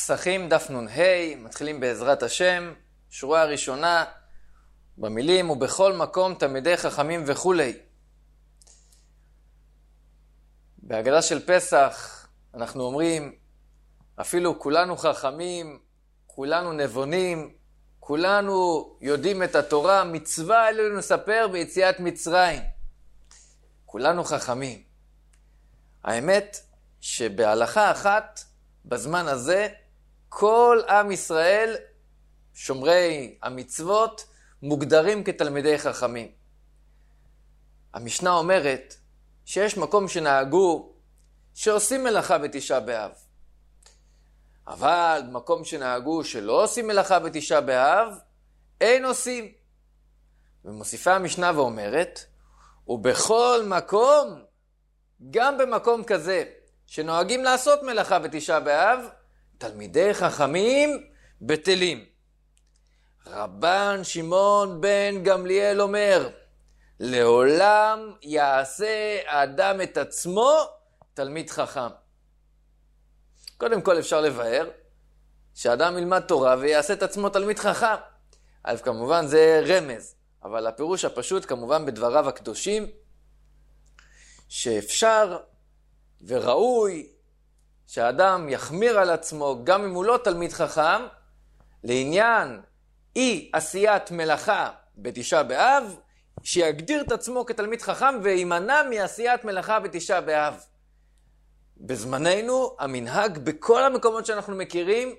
פסחים דף נ"ה, מתחילים בעזרת השם, שורה הראשונה, במילים ובכל מקום תלמידי חכמים וכו'. בהגדה של פסח אנחנו אומרים, אפילו כולנו חכמים, כולנו נבונים, כולנו יודעים את התורה, מצווה עלינו לספר ביציאת מצרים. כולנו חכמים. האמת שבהלכה אחת, בזמן הזה, כל עם ישראל, שומרי המצוות, מוגדרים כתלמידי חכמים. המשנה אומרת שיש מקום שנהגו שעושים מלאכה בתשעה באב. אבל מקום שנהגו שלא עושים מלאכה בתשעה באב, אין עושים. ומוסיפה המשנה ואומרת, ובכל מקום, גם במקום כזה, שנוהגים לעשות מלאכה בתשעה באב, תלמידי חכמים בטלים. רבן שמעון בן גמליאל אומר, לעולם יעשה האדם את עצמו תלמיד חכם. קודם כל אפשר לבאר שאדם ילמד תורה ויעשה את עצמו תלמיד חכם. אז כמובן זה רמז, אבל הפירוש הפשוט כמובן בדבריו הקדושים, שאפשר וראוי שהאדם יחמיר על עצמו גם אם הוא לא תלמיד חכם, לעניין אי עשיית מלאכה בתשעה באב, שיגדיר את עצמו כתלמיד חכם וימנע מעשיית מלאכה בתשעה באב. בזמננו המנהג בכל המקומות שאנחנו מכירים,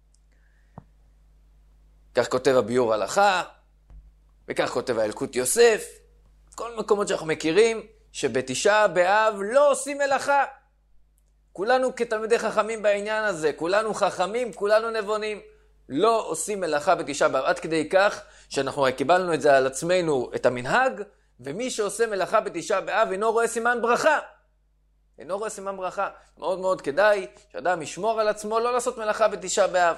כך כותב הביאור הלכה, וכך כותב האלקוט יוסף, כל מקומות שאנחנו מכירים, שבתשעה באב לא עושים מלאכה. כולנו כתלמידי חכמים בעניין הזה, כולנו חכמים, כולנו נבונים. לא עושים מלאכה בתשעה באב, עד כדי כך שאנחנו קיבלנו את זה על עצמנו, את המנהג, ומי שעושה מלאכה בתשעה באב אינו רואה סימן ברכה. אינו רואה סימן ברכה. מאוד מאוד כדאי שאדם ישמור על עצמו לא לעשות מלאכה בתשעה באב.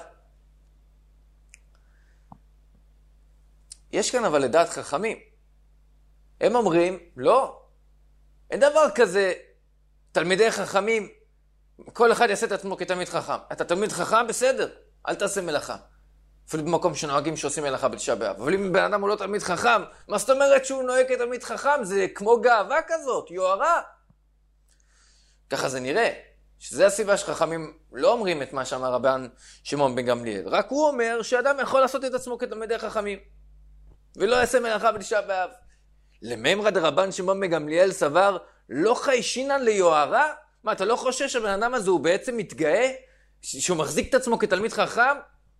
יש כאן אבל לדעת חכמים. הם אומרים, לא, אין דבר כזה תלמידי חכמים, כל אחד יעשה את עצמו כתלמיד חכם. אתה תלמיד חכם, בסדר, אל תעשה מלאכה. אפילו במקום שנוהגים שעושים מלאכה בתשעה באב. אבל אם בן אדם הוא לא תלמיד חכם, מה זאת אומרת שהוא נוהג כתלמיד חכם? זה כמו גאווה כזאת, יוהרה. ככה זה נראה, שזה הסיבה שחכמים לא אומרים את מה שאמר רבן שמעון בן גמליאל. רק הוא אומר שאדם יכול לעשות את עצמו כתלמידי חכמים, ולא יעשה מלאכה בתשעה באב. לממרא דרבן שמעון בן גמליאל סבר, לא חיישינן ליוהרה? מה, אתה לא חושב שהבן אדם הזה הוא בעצם מתגאה? שהוא מחזיק את עצמו כתלמיד חכם?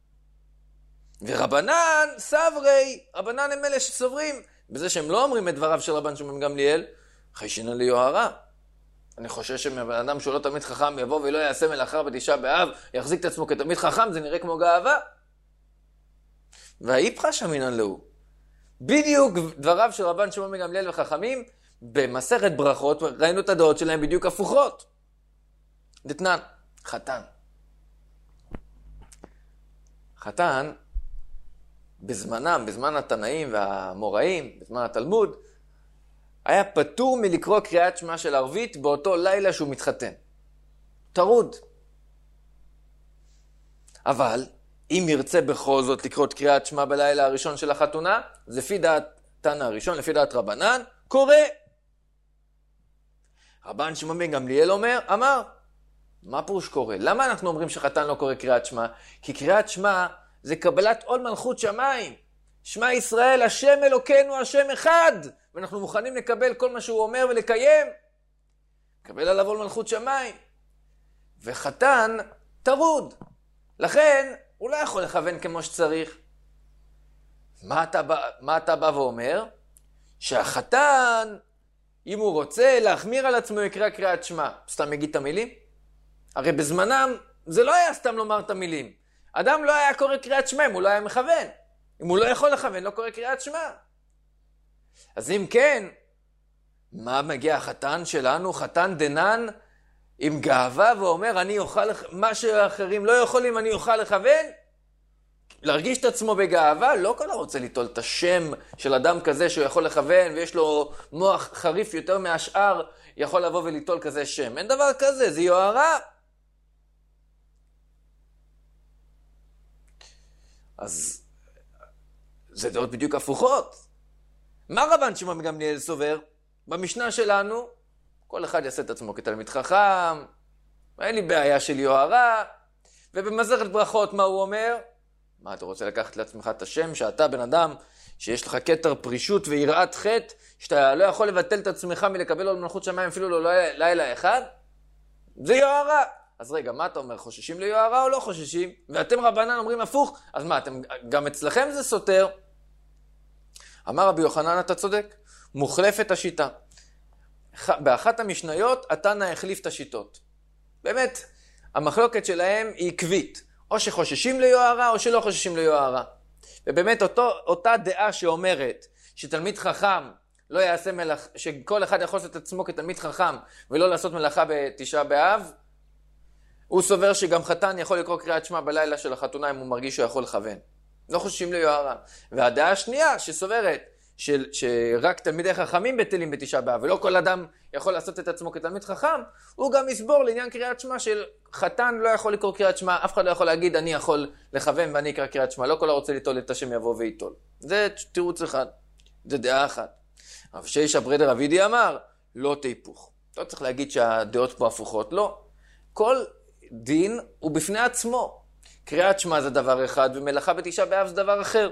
ורבנן סברי, רבנן הם אלה שסוברים, בזה שהם לא אומרים את דבריו של רבן שמעון בן גמליאל, חיישינן ליוהרה. אני חושב שבן אדם שהוא לא תלמיד חכם יבוא ולא יעשה מלאכה בתשעה באב, יחזיק את עצמו כתלמיד חכם, זה נראה כמו גאווה. והאיפכא שמינן להו. בדיוק דבריו של רבן שמעון בן גמליאל וחכמים, במסכת ברכות ראינו את הדעות שלהם בדיוק הפוכות. דתנן, חתן. חתן, בזמנם, בזמן התנאים והמוראים, בזמן התלמוד, היה פטור מלקרוא קריאת שמע של ערבית באותו לילה שהוא מתחתן. טרוד. אבל אם ירצה בכל זאת לקרוא קריאת שמע בלילה הראשון של החתונה, זה לפי דעת תנא הראשון, לפי דעת רבנן, קורא. רבן שמעון בן גמליאל אמר, מה פירוש קורא? למה אנחנו אומרים שחתן לא קורא קריאת שמע? כי קריאת שמע זה קבלת עול מלכות שמיים. שמע ישראל, השם אלוקינו, השם אחד. ואנחנו מוכנים לקבל כל מה שהוא אומר ולקיים. לקבל עליו עול מלכות שמיים. וחתן טרוד. לכן הוא לא יכול לכוון כמו שצריך. מה אתה בא ואומר? שהחתן, אם הוא רוצה להחמיר על עצמו, יקרא קריאת שמע. סתם יגיד את המילים? הרי בזמנם זה לא היה סתם לומר את המילים. אדם לא היה קורא קריאת שמע אם הוא לא היה מכוון. אם הוא לא יכול לכוון, לא קורא קריאת שמע. אז אם כן, מה מגיע החתן שלנו, חתן דנן, עם גאווה ואומר, אני אוכל, מה שאחרים לא יכולים, אני אוכל לכוון? להרגיש את עצמו בגאווה? לא כל רוצה ליטול את השם של אדם כזה שהוא יכול לכוון, ויש לו מוח חריף יותר מהשאר, יכול לבוא וליטול כזה שם. אין דבר כזה, זה יוהרה. אז זה דעות בדיוק הפוכות. מה רבן שמעון בן גמליאל סובר? במשנה שלנו, כל אחד יעשה את עצמו כתלמיד חכם, אין לי בעיה של יוהרה, ובמסכת ברכות מה הוא אומר? מה, אתה רוצה לקחת לעצמך את השם, שאתה בן אדם שיש לך כתר פרישות ויראת חטא, שאתה לא יכול לבטל את עצמך מלקבל עול מלכות שמיים אפילו לא לילה אחד? זה יוהרה. אז רגע, מה אתה אומר? חוששים ליוהרה או לא חוששים? ואתם רבנן אומרים הפוך, אז מה, גם אצלכם זה סותר? אמר רבי יוחנן, אתה צודק, מוחלפת השיטה. באחת המשניות, התנא החליף את השיטות. באמת, המחלוקת שלהם היא עקבית. או שחוששים ליוהרה או שלא חוששים ליוהרה. ובאמת אותה דעה שאומרת שתלמיד חכם לא יעשה מלאכה, שכל אחד יכול לעשות את עצמו כתלמיד חכם ולא לעשות מלאכה בתשעה באב, הוא סובר שגם חתן יכול לקרוא קריאת שמע בלילה של החתונה אם הוא מרגיש שהוא יכול לכוון. לא חוששים ליוהרה. והדעה השנייה שסוברת שרק תלמידי חכמים בטלים בתשעה באב, ולא כל אדם יכול לעשות את עצמו כתלמיד חכם, הוא גם יסבור לעניין קריאת שמע של חתן לא יכול לקרוא קריאת שמע, אף אחד לא יכול להגיד אני יכול לכוון ואני אקרא קריאת שמע, לא כל הרוצה ליטול את השם יבוא ויטול. זה תירוץ אחד, זה דעה אחת. רב שיישא ברדר אבידי אמר, לא תהפוך. לא צריך להגיד שהדעות פה הפוכות, לא. כל דין הוא בפני עצמו. קריאת שמע זה דבר אחד ומלאכה בתשעה באב זה דבר אחר.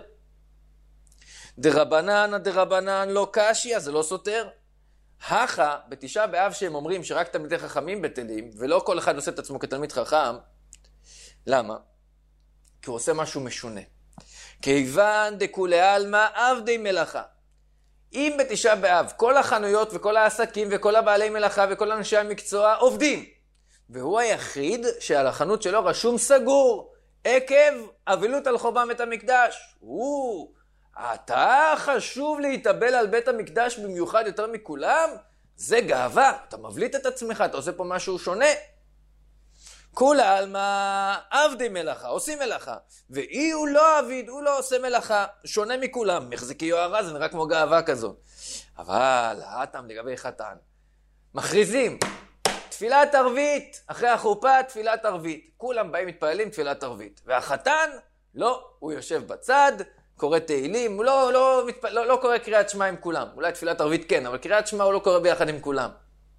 דרבנן לא קשיא, זה לא סותר. הכה, בתשעה באב שהם אומרים שרק תלמידי חכמים בטלים, ולא כל אחד עושה את עצמו כתלמיד חכם. למה? כי הוא עושה משהו משונה. כיוון דכולי עלמא עבדי מלאכה. אם בתשעה באב כל החנויות וכל העסקים וכל הבעלי מלאכה וכל אנשי המקצוע עובדים, והוא היחיד שעל החנות שלו רשום סגור, עקב אבילות על חורבן בית המקדש. אתה חשוב להתאבל על בית המקדש במיוחד יותר מכולם? זה גאווה, אתה מבליט את עצמך, אתה עושה פה משהו שונה. כולי עלמא עבדי מלאכה, עושים מלאכה. ואי הוא לא עביד, הוא לא עושה מלאכה, שונה מכולם. מחזיקי יוהרה, זה נראה כמו גאווה כזאת. אבל האטם לגבי חתן. מכריזים, תפילת ערבית, אחרי החופה תפילת ערבית. כולם באים מתפללים תפילת ערבית. והחתן, לא, הוא יושב בצד, קורא תהילים, הוא לא קורא קריאת שמע עם כולם. אולי תפילת ערבית כן, אבל קריאת שמע הוא לא קורא ביחד עם כולם.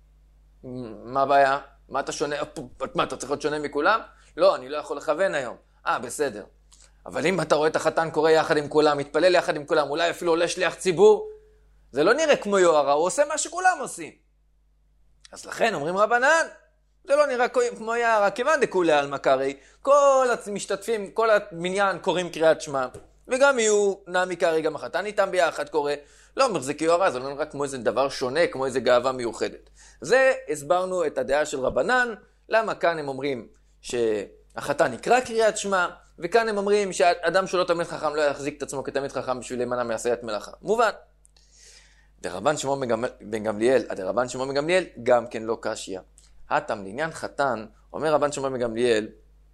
מה הבעיה? מה אתה שונה? מה, אתה צריך להיות שונה מכולם? לא, אני לא יכול לכוון היום. בסדר. אבל אם אתה רואה את החתן קורא יחד עם כולם, מתפלל יחד עם כולם, אולי אפילו עולה שליח ציבור, זה לא נראה כמו יוהרה, הוא עושה מה שכולם עושים. אז לכן אומרים רבנן, זה לא נראה כמו יוהרה, כיוון דכולי עלמא קרעי, כל המשתתפים, כל המניין קוראים קריאת שמע, וגם יהיו נמי קרעי, גם החתן איתם ביחד קורא, לא מחזיק יוהרה, זה לא נראה כמו איזה דבר שונה, כמו איזה גאווה מיוחדת. זה הסברנו את הדעה של רבנן, למה כאן הם אומרים שהחתן יקרא קריאת שמע, וכאן הם אומרים שאדם שלא תלמיד חכם לא יחזיק את עצמו כתלמיד חכם בשביל להימנע מעשיית מלאכה. מובן. דרבן שמעון בן גמליאל גם כן לא קשיא. הטעם לעניין חתן, אומר רבן שמעון בן גמליאל,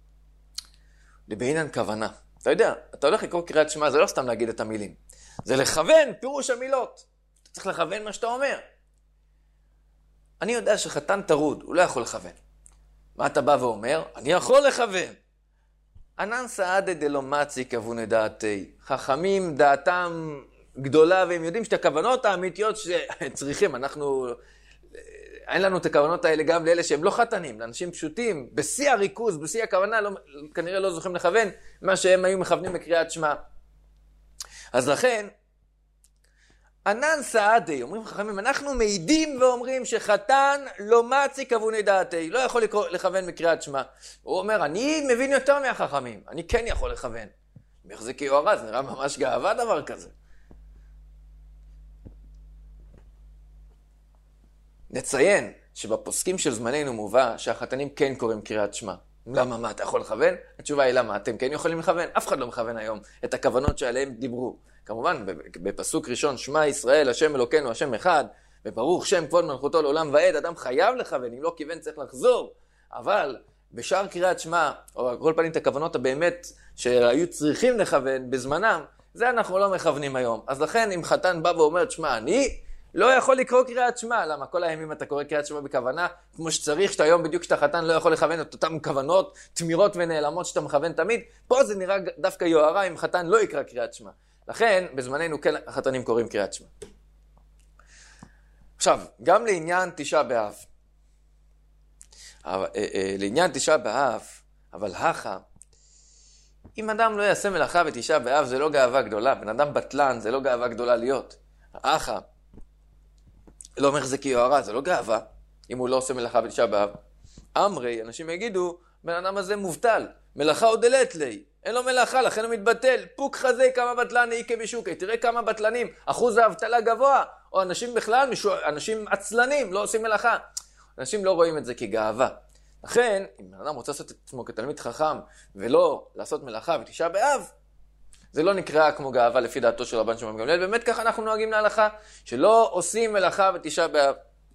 לבעינן כוונה. אתה יודע, אתה הולך לקרוא קריאת שמע, זה לא סתם להגיד את המילים. זה לכוון פירוש המילות. אתה צריך לכוון מה שאתה אומר. אני יודע שחתן טרוד, הוא לא יכול לכוון. מה אתה בא ואומר? אני יכול לכוון. ענן סעדה דלא מצי כוונה דעתי. חכמים דעתם גדולה, והם יודעים שאת הכוונות האמיתיות שצריכים, אין לנו את הכוונות האלה גם לאלה שהם לא חתנים, לאנשים פשוטים, בשיא הריכוז, בשיא הכוונה, כנראה לא זוכים לכוון מה שהם היו מכוונים בקריאת שמע. אז לכן, ענן סעדי, אומרים חכמים, אנחנו מעידים ואומרים שחתן לא מצי כוונה דעתי, לא יכול לכוון בקריאת שמע. הוא אומר, אני מבין יותר מהחכמים, אני כן יכול לכוון. מחזיק יוהרה, זה נראה ממש גאווה דבר כזה. נציין שבפוסקים של זמננו מובא שהחתנים כן קוראים קריאת שמע. למה? מה, אתה יכול לכוון? התשובה היא למה, אתם כן יכולים לכוון? אף אחד לא מכוון היום את הכוונות שעליהם דיברו. כמובן, בפסוק ראשון, שמע ישראל, השם אלוקינו, השם אחד, וברוך שם כבוד מלכותו לעולם ועד, אדם חייב לכוון, אם לא כיוון צריך לחזור. אבל בשאר קריאת שמע, או כל פנים את הכוונות הבאמת שהיו צריכים לכוון בזמנם, זה אנחנו לא מכוונים היום. אז לכן אם חתן בא ואומר, שמע, אני לא יכול לקרוא קריאת שמע. למה? כל הימים אתה קורא קריאת שמע בכוונה, כמו שצריך, שאתה היום בדיוק כשאתה חתן לא יכול לכוון את אותם כוונות, תמירות ונעלמות שאתה מכוון תמיד. פה זה נראה דווקא יוהרה אם חתן לא יקרא קריאת שמע. לכן, בזמננו כן החתנים קוראים קריאת שמע. עכשיו, גם לעניין תשעה באב. לעניין תשעה באב, אבל אם אדם לא יעשה מלאכה בתשעה באב, זה לא גאווה גדולה. בן אדם בטלן, זה לא גאווה גדולה להיות. לא אומר זה כיוהרה, זה לא גאווה, אם הוא לא עושה מלאכה בתשעה באב. אמרי, אנשים יגידו, בן אדם הזה מובטל, מלאכה עוד דלת לי, אין לו מלאכה, לכן הוא מתבטל, פוק חזי כמה בטלן איקה בשוקי, תראה כמה בטלנים, אחוז האבטלה גבוה, או אנשים בכלל, אנשים עצלנים, לא עושים מלאכה. אנשים לא רואים את זה כגאווה. לכן, אם בן אדם רוצה לעשות את עצמו כתלמיד חכם, ולא לעשות מלאכה בתשעה באב, זה לא נקרא כמו גאווה לפי דעתו של רבן שמעון גמליאל, באמת ככה אנחנו נוהגים להלכה, שלא עושים מלאכה בתשעה באב.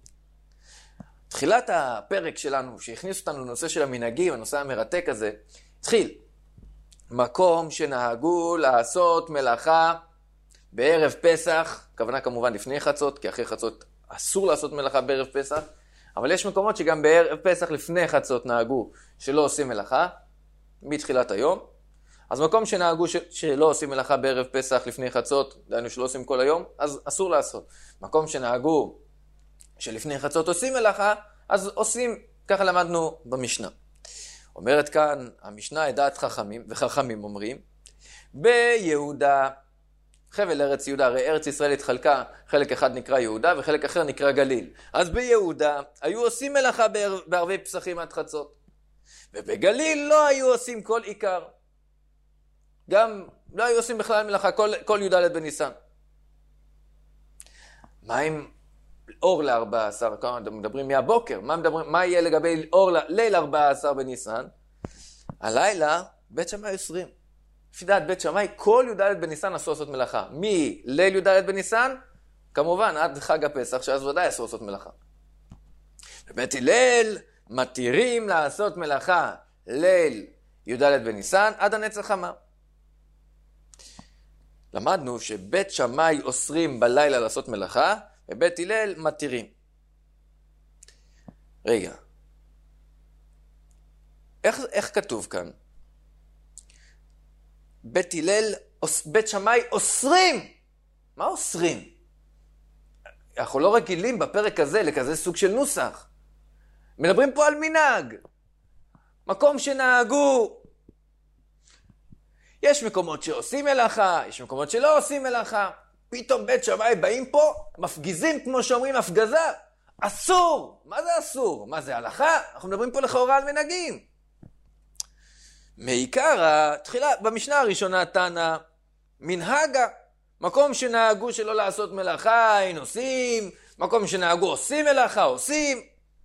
תחילת הפרק שלנו, שהכניס אותנו לנושא של המנהגים, הנושא המרתק הזה, התחיל. מקום שנהגו לעשות מלאכה בערב פסח, הכוונה כמובן לפני חצות, כי אחרי חצות אסור לעשות מלאכה בערב פסח, אבל יש מקומות שגם בערב פסח לפני חצות נהגו שלא עושים מלאכה, מתחילת היום. אז מקום שנהגו שלא עושים מלאכה בערב פסח לפני חצות, דיינו שלא עושים כל היום, אז אסור לעשות. מקום שנהגו שלפני חצות עושים מלאכה, אז עושים, ככה למדנו במשנה. אומרת כאן המשנה את דעת חכמים, וחכמים אומרים, ביהודה, חבל ארץ יהודה, הרי ארץ ישראל התחלקה, חלק אחד נקרא יהודה וחלק אחר נקרא גליל. אז ביהודה היו עושים מלאכה בערבי פסחים עד חצות. ובגליל לא היו עושים כל עיקר. גם לא היו עושים בכלל מלאכה כל י"ד בניסן. מה עם אור ל-14? מדברים מהבוקר. מה יהיה לגבי אור ליל 14 בניסן? הלילה בית שמאי 20. לפי דעת בית שמאי, כל י"ד בניסן אסור לעשות מלאכה. מליל י"ד בניסן, כמובן, עד חג הפסח, שאז ודאי אסור לעשות מלאכה. בבית הלל מתירים לעשות מלאכה ליל י"ד בניסן עד הנצח חמה. למדנו שבית שמאי אוסרים בלילה לעשות מלאכה, ובית הלל מתירים. רגע, איך כתוב כאן? בית הלל, בית שמאי אוסרים. מה אוסרים? אנחנו לא רגילים בפרק הזה לכזה סוג של נוסח. מדברים פה על מנהג. מקום שנהגו. יש מקומות שעושים מלאכה, יש מקומות שלא עושים מלאכה. פתאום בית שמאי באים פה, מפגיזים כמו שאומרים הפגזה. אסור. מה זה אסור? מה זה הלכה? אנחנו מדברים פה לכאורה על מנהגים. מעיקר התחילה, במשנה הראשונה תנא, מנהגה, מקום שנהגו שלא לעשות מלאכה, אין עושים, מקום שנהגו עושים מלאכה, עושים.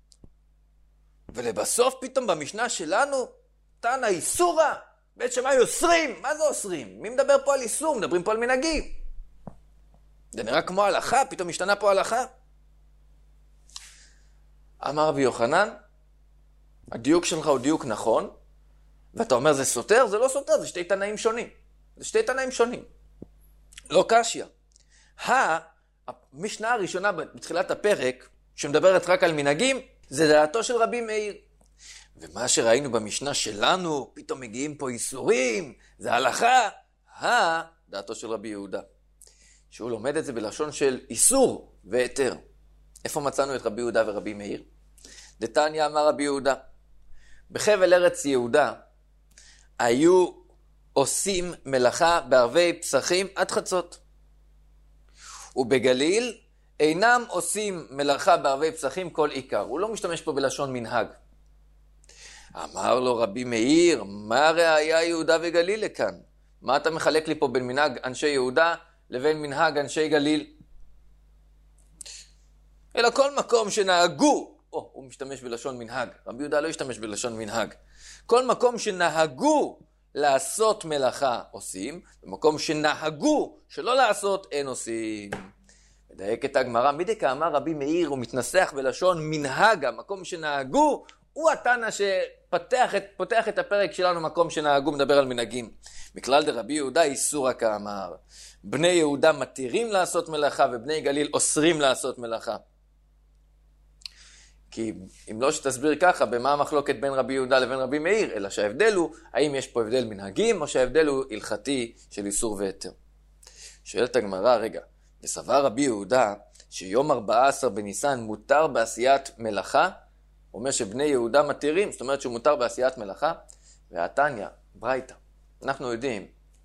ולבסוף פתאום במשנה שלנו, תנא איסורה, בית שמאי אוסרים. מה זה אוסרים? מי מדבר פה על איסור? מדברים פה על מנהגים. זה נראה כמו הלכה, פתאום השתנה פה הלכה. אמר רבי יוחנן, הדיוק שלך הוא דיוק נכון, ואתה אומר זה סותר? זה לא סותר, זה שתי תנאים שונים. זה שתי תנאים שונים. לא קשיא. המשנה הראשונה בתחילת הפרק, שמדברת רק על מנהגים, זה דעתו של רבי מאיר. ומה שראינו במשנה שלנו, פתאום מגיעים פה איסורים, זה הלכה, דעתו של רבי יהודה. שהוא לומד את זה בלשון של איסור והיתר. איפה מצאנו את רבי יהודה ורבי מאיר? דתניא אמר רבי יהודה, בחבל ארץ יהודה, היו עושים מלאכה בערבי פסחים עד חצות. ובגליל אינם עושים מלאכה בערבי פסחים כל עיקר. הוא לא משתמש פה בלשון מנהג. אמר לו רבי מאיר, מה ראיה יהודה וגליל לכאן? מה אתה מחלק לי פה בין מנהג אנשי יהודה לבין מנהג אנשי גליל? אלא כל מקום שנהגו, הוא משתמש בלשון מנהג. רבי יהודה לא ישתמש בלשון מנהג. כל מקום שנהגו לעשות מלאכה עושים, במקום שנהגו שלא לעשות אין עושים. מדייק את הגמרא, מדי כאמר רבי מאיר הוא מתנסח בלשון מנהג, המקום שנהגו הוא התנא פותח את הפרק שלנו מקום שנהגו מדבר על מנהגים. מכלל דרבי יהודה איסורא כאמר. בני יהודה מתירים לעשות מלאכה ובני גליל אוסרים לעשות מלאכה. כי אם לא שתסביר ככה, במה המחלוקת בין רבי יהודה לבין רבי מאיר, אלא שההבדל הוא, האם יש פה הבדל מנהגים, או שההבדל הוא הלכתי של איסור והיתר. שואלת הגמרא, רגע, וסבר רבי יהודה שיום 14 בניסן מותר בעשיית מלאכה, הוא אומר שבני יהודה מתירים, זאת אומרת שהוא מותר בעשיית מלאכה, והתניא, ברייתא, אנחנו יודעים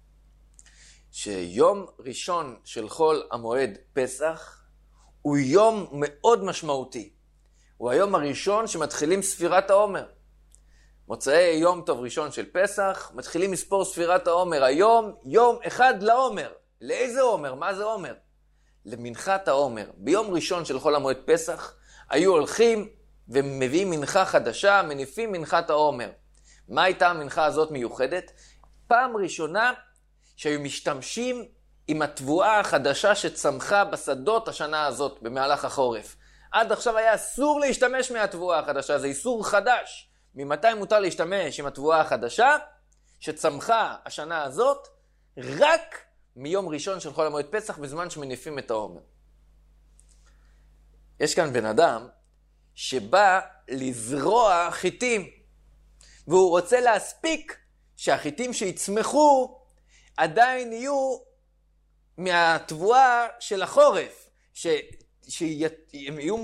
שיום ראשון של חול המועד פסח הוא יום מאוד משמעותי. הוא היום הראשון שמתחילים ספירת העומר. מוצאי יום טוב ראשון של פסח, מתחילים לספור ספירת העומר. היום יום אחד לעומר. לאיזה עומר? מה זה עומר? למנחת העומר. ביום ראשון של חול המועד פסח, היו הולכים ומביאים מנחה חדשה, מניפים מנחת העומר. מה הייתה המנחה הזאת מיוחדת? פעם ראשונה שהיו משתמשים עם התבואה החדשה שצמחה בשדות השנה הזאת במהלך החורף. עד עכשיו היה אסור להשתמש מהתבואה החדשה, זה איסור חדש. ממתי מותר להשתמש עם התבואה החדשה שצמחה השנה הזאת? רק מיום ראשון של חול המועד פסח בזמן שמניפים את העומר. יש כאן בן אדם שבא לזרוע חיטים, והוא רוצה להספיק שהחיטים שיצמחו עדיין יהיו מהתבואה של החורף, שהם יהיו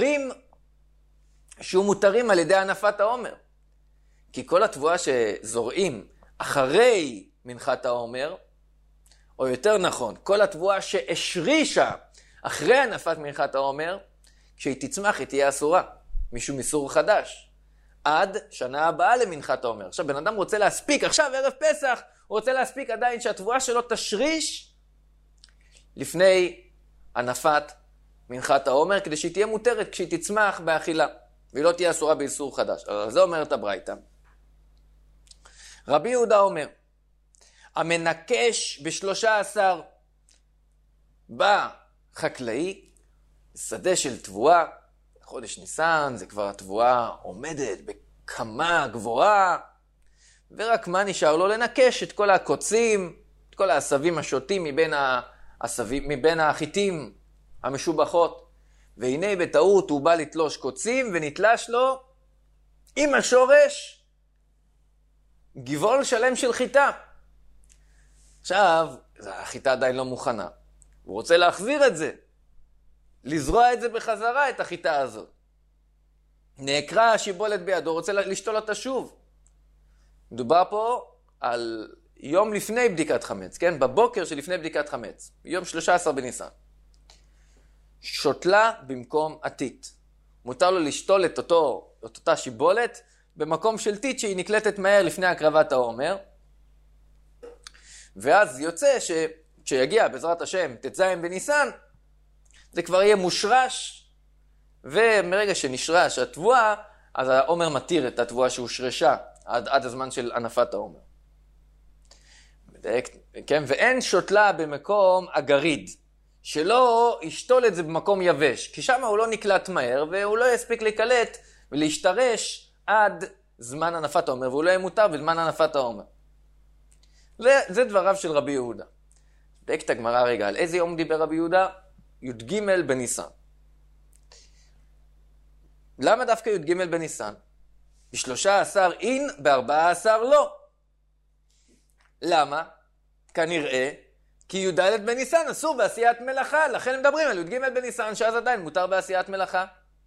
מותרים על ידי הנפת העומר. כי כל התבואה שזורעים אחרי מנחת העומר, או יותר נכון, כל התבואה שהשרישה אחרי הנפת מנחת העומר, כשהיא תצמח היא תהיה אסורה, משום איסור חדש, עד שנה הבאה למנחת העומר. עכשיו בן אדם רוצה להספיק, עכשיו ערב פסח, הוא רוצה להספיק עדיין שהתבואה שלו תשריש לפני הנפת מנחת העומר, כדי שהיא תהיה מותרת כשהיא תצמח באכילה, והיא לא תהיה אסורה באיסור חדש. אז זה אומרת הברייתא. רבי יהודה אומר, המנקש ב13 בחקלאי, שדה של תבואה, חודש ניסן, זה כבר התבואה עומדת בקמה גבוהה, ורק מה נשאר לו? לנקש את כל הקוצים, את כל העשבים השוטים מבין החיטים המשובחות. והנה בטעות הוא בא לתלוש קוצים ונתלש לו עם השורש גבעול שלם של חיטה. עכשיו, החיטה עדיין לא מוכנה. הוא רוצה להחזיר את זה, לזרוע את זה בחזרה, את החיטה הזאת. נעקרה השיבולת בידו, רוצה לשתול אותה שוב. מדובר פה על יום לפני בדיקת חמץ, כן? בבוקר שלפני בדיקת חמץ, יום 13 בניסן. שוטלה במקום עתית. מותר לו לשתול את אותה שיבולת במקום של טיט שהיא נקלטת מהר לפני הקרבת העומר. ואז יוצא שיגיע בעזרת השם ט"ז בניסן, זה כבר יהיה מושרש, ומרגע שנשרש התבואה, אז העומר מתיר את התבואה שהושרשה עד הזמן של הנפת העומר. כן? ואין שוטלה במקום הגריד, שלא ישתול את זה במקום יבש, כי שם הוא לא נקלט מהר, והוא לא יספיק להיקלט ולהשתרש עד זמן הנפת העומר, והוא לא יהיה מותר בזמן הנפת העומר. זה דבריו של רבי יהודה. דקת הגמרא רגע, על איזה יום דיבר רבי יהודה? י"ג בניסן. למה דווקא י"ג בניסן? ב13 אין, ב14 לא. למה? כנראה, כי י"ד בניסן אסור בעשיית מלאכה, לכן הם מדברים על י"ג בניסן, שאז עדיין מותר בעשיית מלאכה.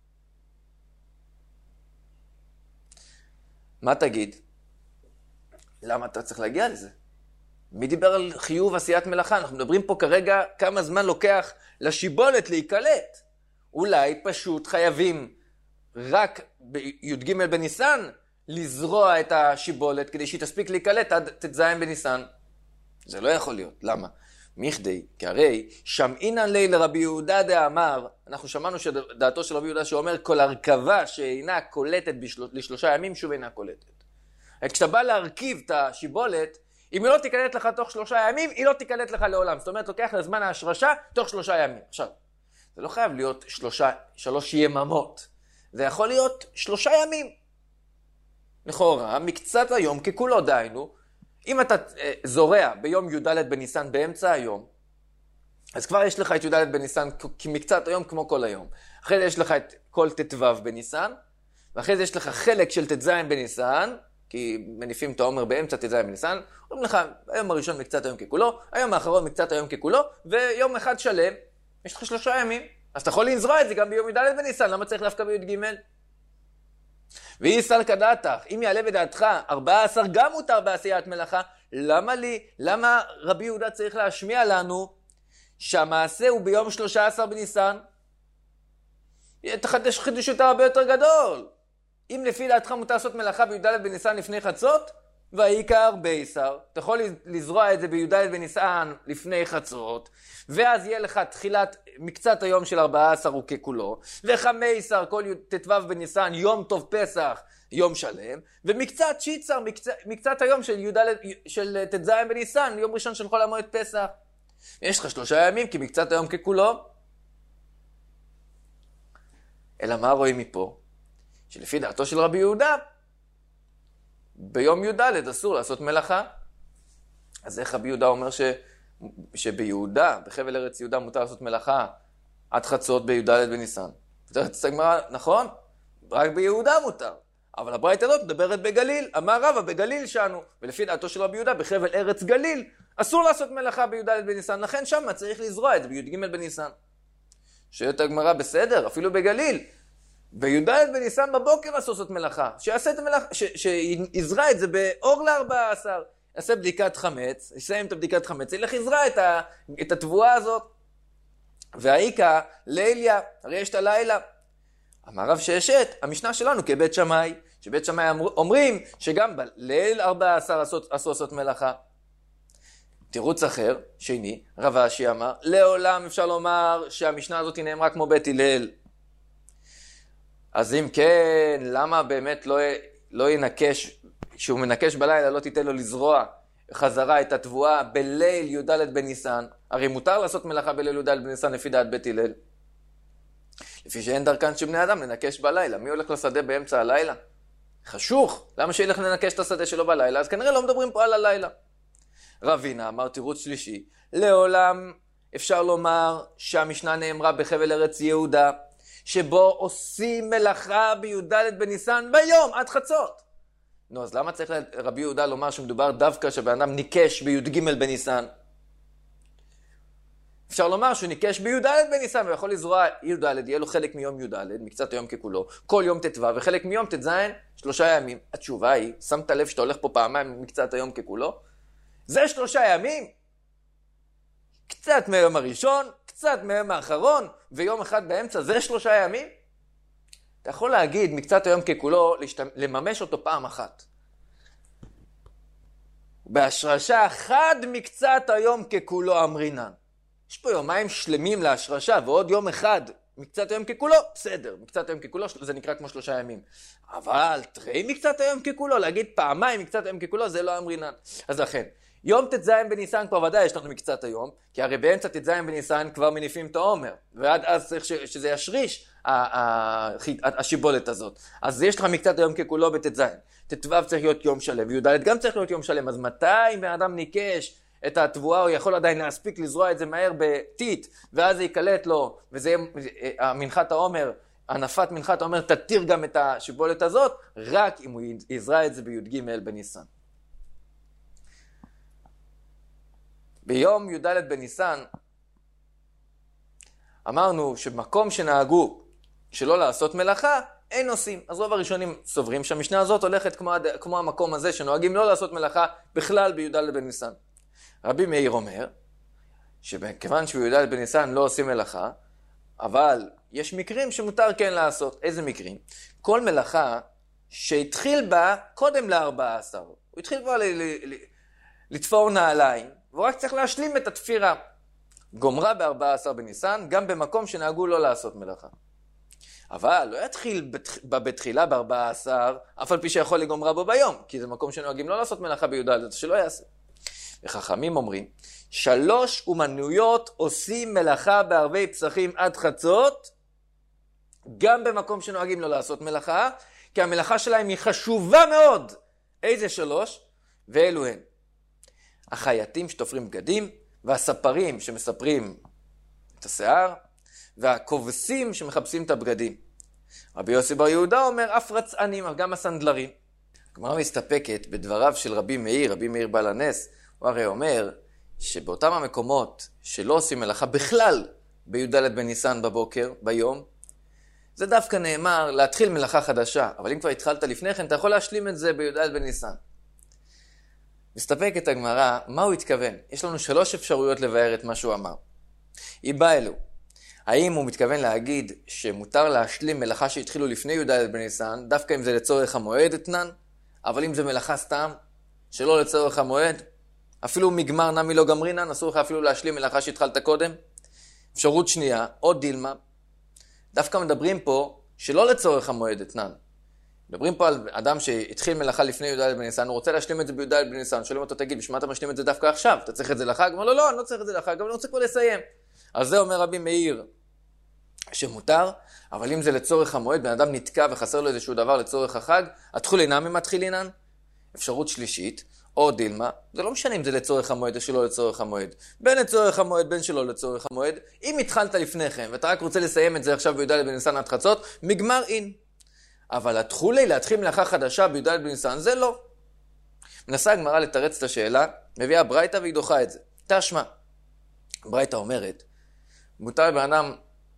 מה תגיד? למה אתה צריך להגיע לזה? מי דיבר על חיוב עשיית מלאכה? אנחנו מדברים פה כרגע כמה זמן לוקח לשיבולת להיקלט. אולי פשוט חייבים רק בי"ג בניסן לזרוע את השיבולת כדי שהיא תספיק להיקלט עד ט"ז בניסן. זה לא יכול להיות. למה? מכדי, כי הרי שמעינן ליה לרבי יהודה דאמר, אנחנו שמענו שדעתו של רבי יהודה שאומר כל הרכבה שאינה קולטת ל3 ימים שוב אינה קולטת. כשאתה בא להרכיב את השיבולת, אם היא לא תיקלט לך תוך 3 ימים, היא לא תיקלט לך לעולם. זאת אומרת, לוקח לזמן ההשרשה תוך 3 ימים. עכשיו, זה לא חייב להיות 3 יממות. זה יכול להיות 3 ימים. לכאורה, מקצת היום ככולו, דהיינו, אם אתה זורע ביום י"ד בניסן באמצע היום, אז כבר יש לך את י"ד בניסן מקצת היום כמו כל היום. אחרי זה יש לך את כל ט"ו בניסן, ואחרי זה יש לך חלק של ט"ז בניסן, כי מניפים את העומר באמצע ט"ז בניסן, אומרים לך, היום הראשון מקצת היום ככולו, היום האחרון מקצת היום ככולו, ויום אחד שלם, יש לך 3 ימים. אז אתה יכול לזרוע את זה גם ביום י"ד בניסן, למה צריך דווקא בי"ג? ואי סלקא דעתך, אם יעלה בדעתך 14 גם מותר בעשיית מלאכה, למה רבי יהודה צריך להשמיע לנו שהמעשה הוא ביום 13 בניסן? תחדש חידוש יותר הרבה יותר גדול. אם לפי דעתך מותר לעשות מלאכה בי"ד בניסן לפני חצות, ויקר בייסר, אתה יכול לזרוע את זה בי"ד בניסן לפני חצות, ואז יהיה לך תחילת מקצת היום של 14 הוא ככולו, וחמייסר כל ט"ו בניסן יום טוב פסח יום שלם, ומקצת שיצר מקצת היום של ט"ז בניסן יום ראשון של חול המועד פסח. יש לך 3 ימים כי מקצת היום ככולו. אלא מה רואים מפה? שלפי דעתו של רבי יהודה, ביום י"ד אסור לעשות מלאכה. אז איך רבי יהודה אומר שביהודה, בחבל ארץ יהודה מותר לעשות מלאכה עד חצות בי"ד בניסן? נכון? רק ביהודה מותר. אבל הברייתא הזאת מדברת בגליל. אמר רבא בגליל שנו, ולפי דעתו של רבי יהודה בחבל ארץ גליל אסור לעשות מלאכה בי"ד בניסן, לכן שם צריך לזרוע את זה בי"ג בניסן. שואלת הגמרא, בסדר, אפילו בגליל בי"ד בניסן בבוקר אסור לעשות מלאכה, שיעשה את המלאכה, שיזרע את זה באור ל-14, יעשה בדיקת חמץ, יסיים את הבדיקת חמץ, ילך יזרע את התבואה הזאת. והאיקה ליליה, הרי יש את הלילה. אמר רב ששת, המשנה שלנו כבית שמאי, שבית שמאי אומרים שגם בליל 14 אסור לעשות מלאכה. תירוץ אחר, שני, רב אשי אמר, לעולם אפשר לומר שהמשנה הזאת נאמרה כמו בית הלל. אז אם כן, למה באמת לא ינקש, כשהוא מנקש בלילה לא תיתן לו לזרוע חזרה את התבואה בליל י"ד בניסן? הרי מותר לעשות מלאכה בליל י"ד בניסן לפי דעת בית הלל. לפי שאין דרכן של בני אדם לנקש בלילה. מי הולך לשדה באמצע הלילה? חשוך. למה שילך לנקש את השדה שלו בלילה? אז כנראה לא מדברים פה על הלילה. רבינה אמר תירוץ שלישי, לעולם אפשר לומר שהמשנה נאמרה בחבל ארץ יהודה, שבו עושים מלאכה בי"ד בניסן ביום עד חצות. נו, אז למה צריך רבי יהודה לומר שמדובר דווקא שבן אדם ניקש בי"ג בניסן? אפשר לומר שהוא ניקש בי"ד בניסן ויכול לזרוע י"ד, יהיה לו חלק מיום י"ד, מקצת היום ככולו, כל יום ט"ו וחלק מיום ט"ז 3 ימים. התשובה היא, שמת לב שאתה הולך פה פעמיים מקצת היום ככולו? זה 3 ימים. קצת מהיום הראשון, קצת מהיום האחרון, ויום אחד באמצע, זה 3 ימים? אתה יכול להגיד מקצת היום ככולו, לממש אותו פעם אחת. בהשרשה אחד מקצת היום ככולו אמרינן. יש פה יומיים שלמים להשרשה, ועוד יום אחד מקצת היום ככולו, בסדר, מקצת היום ככולו, זה נקרא כמו 3 ימים. אבל תראי מקצת היום ככולו, להגיד פעמיים מקצת היום ככולו, זה לא אמרינן. אז לכן, יום ט"ז בניסן כבר ודאי יש לנו מקצת היום, כי הרי באמצע ט"ז בניסן כבר מניפים את העומר, ועד אז צריך שזה ישריש השיבולת הזאת. אז יש לך מקצת היום ככולו בט"ז. ט"ו צריך להיות יום שלם, וי"ד גם צריך להיות יום שלם. אז מתי בן אדם ניקש את התבואה, הוא יכול עדיין להספיק לזרוע את זה מהר בטיט, ואז זה יקלט לו, וזה מנחת העומר, הנפת מנחת העומר תתיר גם את השיבולת הזאת, רק אם הוא יזרע את זה בי"ג בניסן. ביום י"ד בניסן אמרנו שבמקום שנהגו שלא לעשות מלאכה, אין עושים. אז רוב הראשונים סוברים שהמשנה הזאת הולכת כמו המקום הזה שנוהגים לא לעשות מלאכה בכלל בי"ד בניסן. רבי מאיר אומר שכיוון שבי"ד בניסן לא עושים מלאכה, אבל יש מקרים שמותר כן לעשות. איזה מקרים? כל מלאכה שהתחיל בה קודם ל-14. הוא התחיל כבר לתפור נעליים, והוא רק צריך להשלים את התפירה. גומרה ב-14 בניסן, גם במקום שנהגו לא לעשות מלאכה. אבל לא יתחיל בתחילה ב-14, אף על פי שיכול לגומרה בו ביום, כי זה מקום שנוהגים לא לעשות מלאכה בי"ד, אז שלא יעשה. וחכמים אומרים, 3 אומנויות עושים מלאכה בערבי פסחים עד חצות, גם במקום שנוהגים לא לעשות מלאכה, כי המלאכה שלהם היא חשובה מאוד. איזה 3? ואלו הן. החייטים שתופרים בגדים, והספרים שמספרים את השיער, והכובסים שמחפשים את הבגדים. רבי יוסי בר יהודה אומר, אף רצענים, גם הסנדלרים. הגמרא מסתפקת בדבריו של רבי מאיר בעל הנס, הוא הרי אומר שבאותם המקומות שלא עושים מלאכה בכלל בי"ד בניסן בבוקר, ביום, זה דווקא נאמר להתחיל מלאכה חדשה, אבל אם כבר התחלת לפני כן, אתה יכול להשלים את זה בי"ד בניסן. מסתפקת הגמרא, מה הוא התכוון? יש לנו 3 אפשרויות לבאר את מה שהוא אמר. היא באה אלו. האם הוא מתכוון להגיד שמותר להשלים מלאכה שהתחילו לפני י"ד בניסן, דווקא אם זה לצורך המועד אתנן, אבל אם זה מלאכה סתם, שלא לצורך המועד, אפילו מגמר נמי לא גמרינן, אסור לך אפילו להשלים מלאכה שהתחלת קודם. אפשרות שנייה, עוד דילמה, דווקא מדברים פה שלא לצורך המועד אתנן. מדברים פה על אדם שהתחיל מלאכה לפני י"ד בניסן, הוא רוצה להשלים את זה בי"ד בניסן, שואלים אותו, תגיד, בשביל מה אתה משלים את זה דווקא עכשיו? אתה צריך את זה לחג? אומר לו, לא, אני לא צריך את זה לחג, אבל אני רוצה כבר לסיים. אז זה אומר רבי מאיר שמותר, אבל אם זה לצורך המועד, בן אדם נתקע וחסר לו איזשהו דבר לצורך החג, התחול אינם ממתחילינן. אפשרות שלישית, או דילמה, זה לא משנה אם זה לצורך המועד או שלא לצורך המועד. בין לצורך המועד, בין שלא לצורך המועד. אם התחלת לפניכם ואתה רק רוצה לסיים את זה עכשיו בי"ד בניסן עד חצות, מגמר אין. אבל התחולי להתחיל מלאכה חדשה בי"ד בניסן, זה לא. מנסה הגמרא לתרץ את השאלה, מביאה ברייתא והיא דוחה את זה. תשמע, ברייתא אומרת, מותר לבן אדם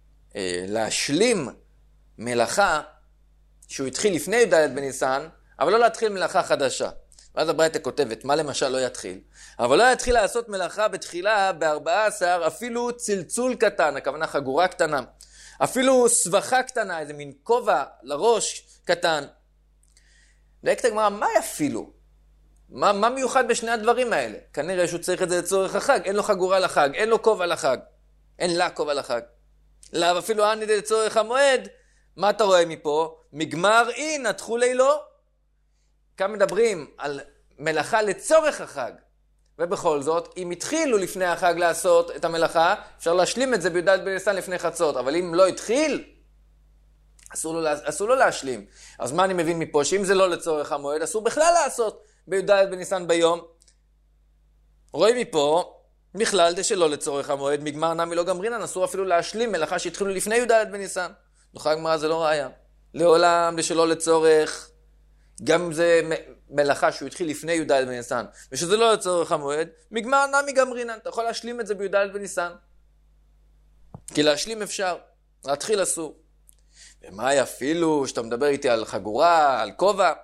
להשלים מלאכה שהוא התחיל לפני י"ד בניסן, אבל לא להתחיל מלאכה חדשה. ואז הברייתא כותבת, מה למשל לא יתחיל? אבל לא יתחיל לעשות מלאכה בתחילה ב14, אפילו צלצול קטן, הכוונה חגורה קטנה. אפילו סבכה קטנה, איזה מין כובע לראש קטן. דאקת הגמרא, מה אפילו? מה מיוחד בשני הדברים האלה? כנראה שהוא צריך את זה לצורך החג, אין לו חגורה לחג, אין לו כובע לחג, אין לה כובע לחג. לא, אפילו אני זה לצורך המועד, מה אתה רואה מפה? מגמר אין, התחולי לא. כאן מדברים על מלאכה לצורך החג. ובכל זאת, אם התחילו לפני החג לעשות את המלאכה, אפשר להשלים את זה בי"ד בניסן לפני חצות. אבל אם לא התחיל, אסור לו להשלים. אז מה אני מבין מפה? שאם זה לא לצורך המועד, אסור בכלל לעשות בי"ד בניסן ביום. רואים מפה, בכלל זה שלא לצורך המועד, מגמר נמי לא גמרינן, אסור אפילו להשלים מלאכה שהתחילו לפני י"ד בניסן. דוחה הגמרא זה לא ראיה. לעולם זה שלא לצורך, גם אם זה מלאכה שהוא התחיל לפני י"ד בניסן, ושזה לא לצורך המועד, מגמר נמי גמרינן, אתה יכול להשלים את זה בי"ד בניסן. כי להשלים אפשר, להתחיל אסור. ומה אפילו שאתה מדבר איתי על חגורה, על כובע?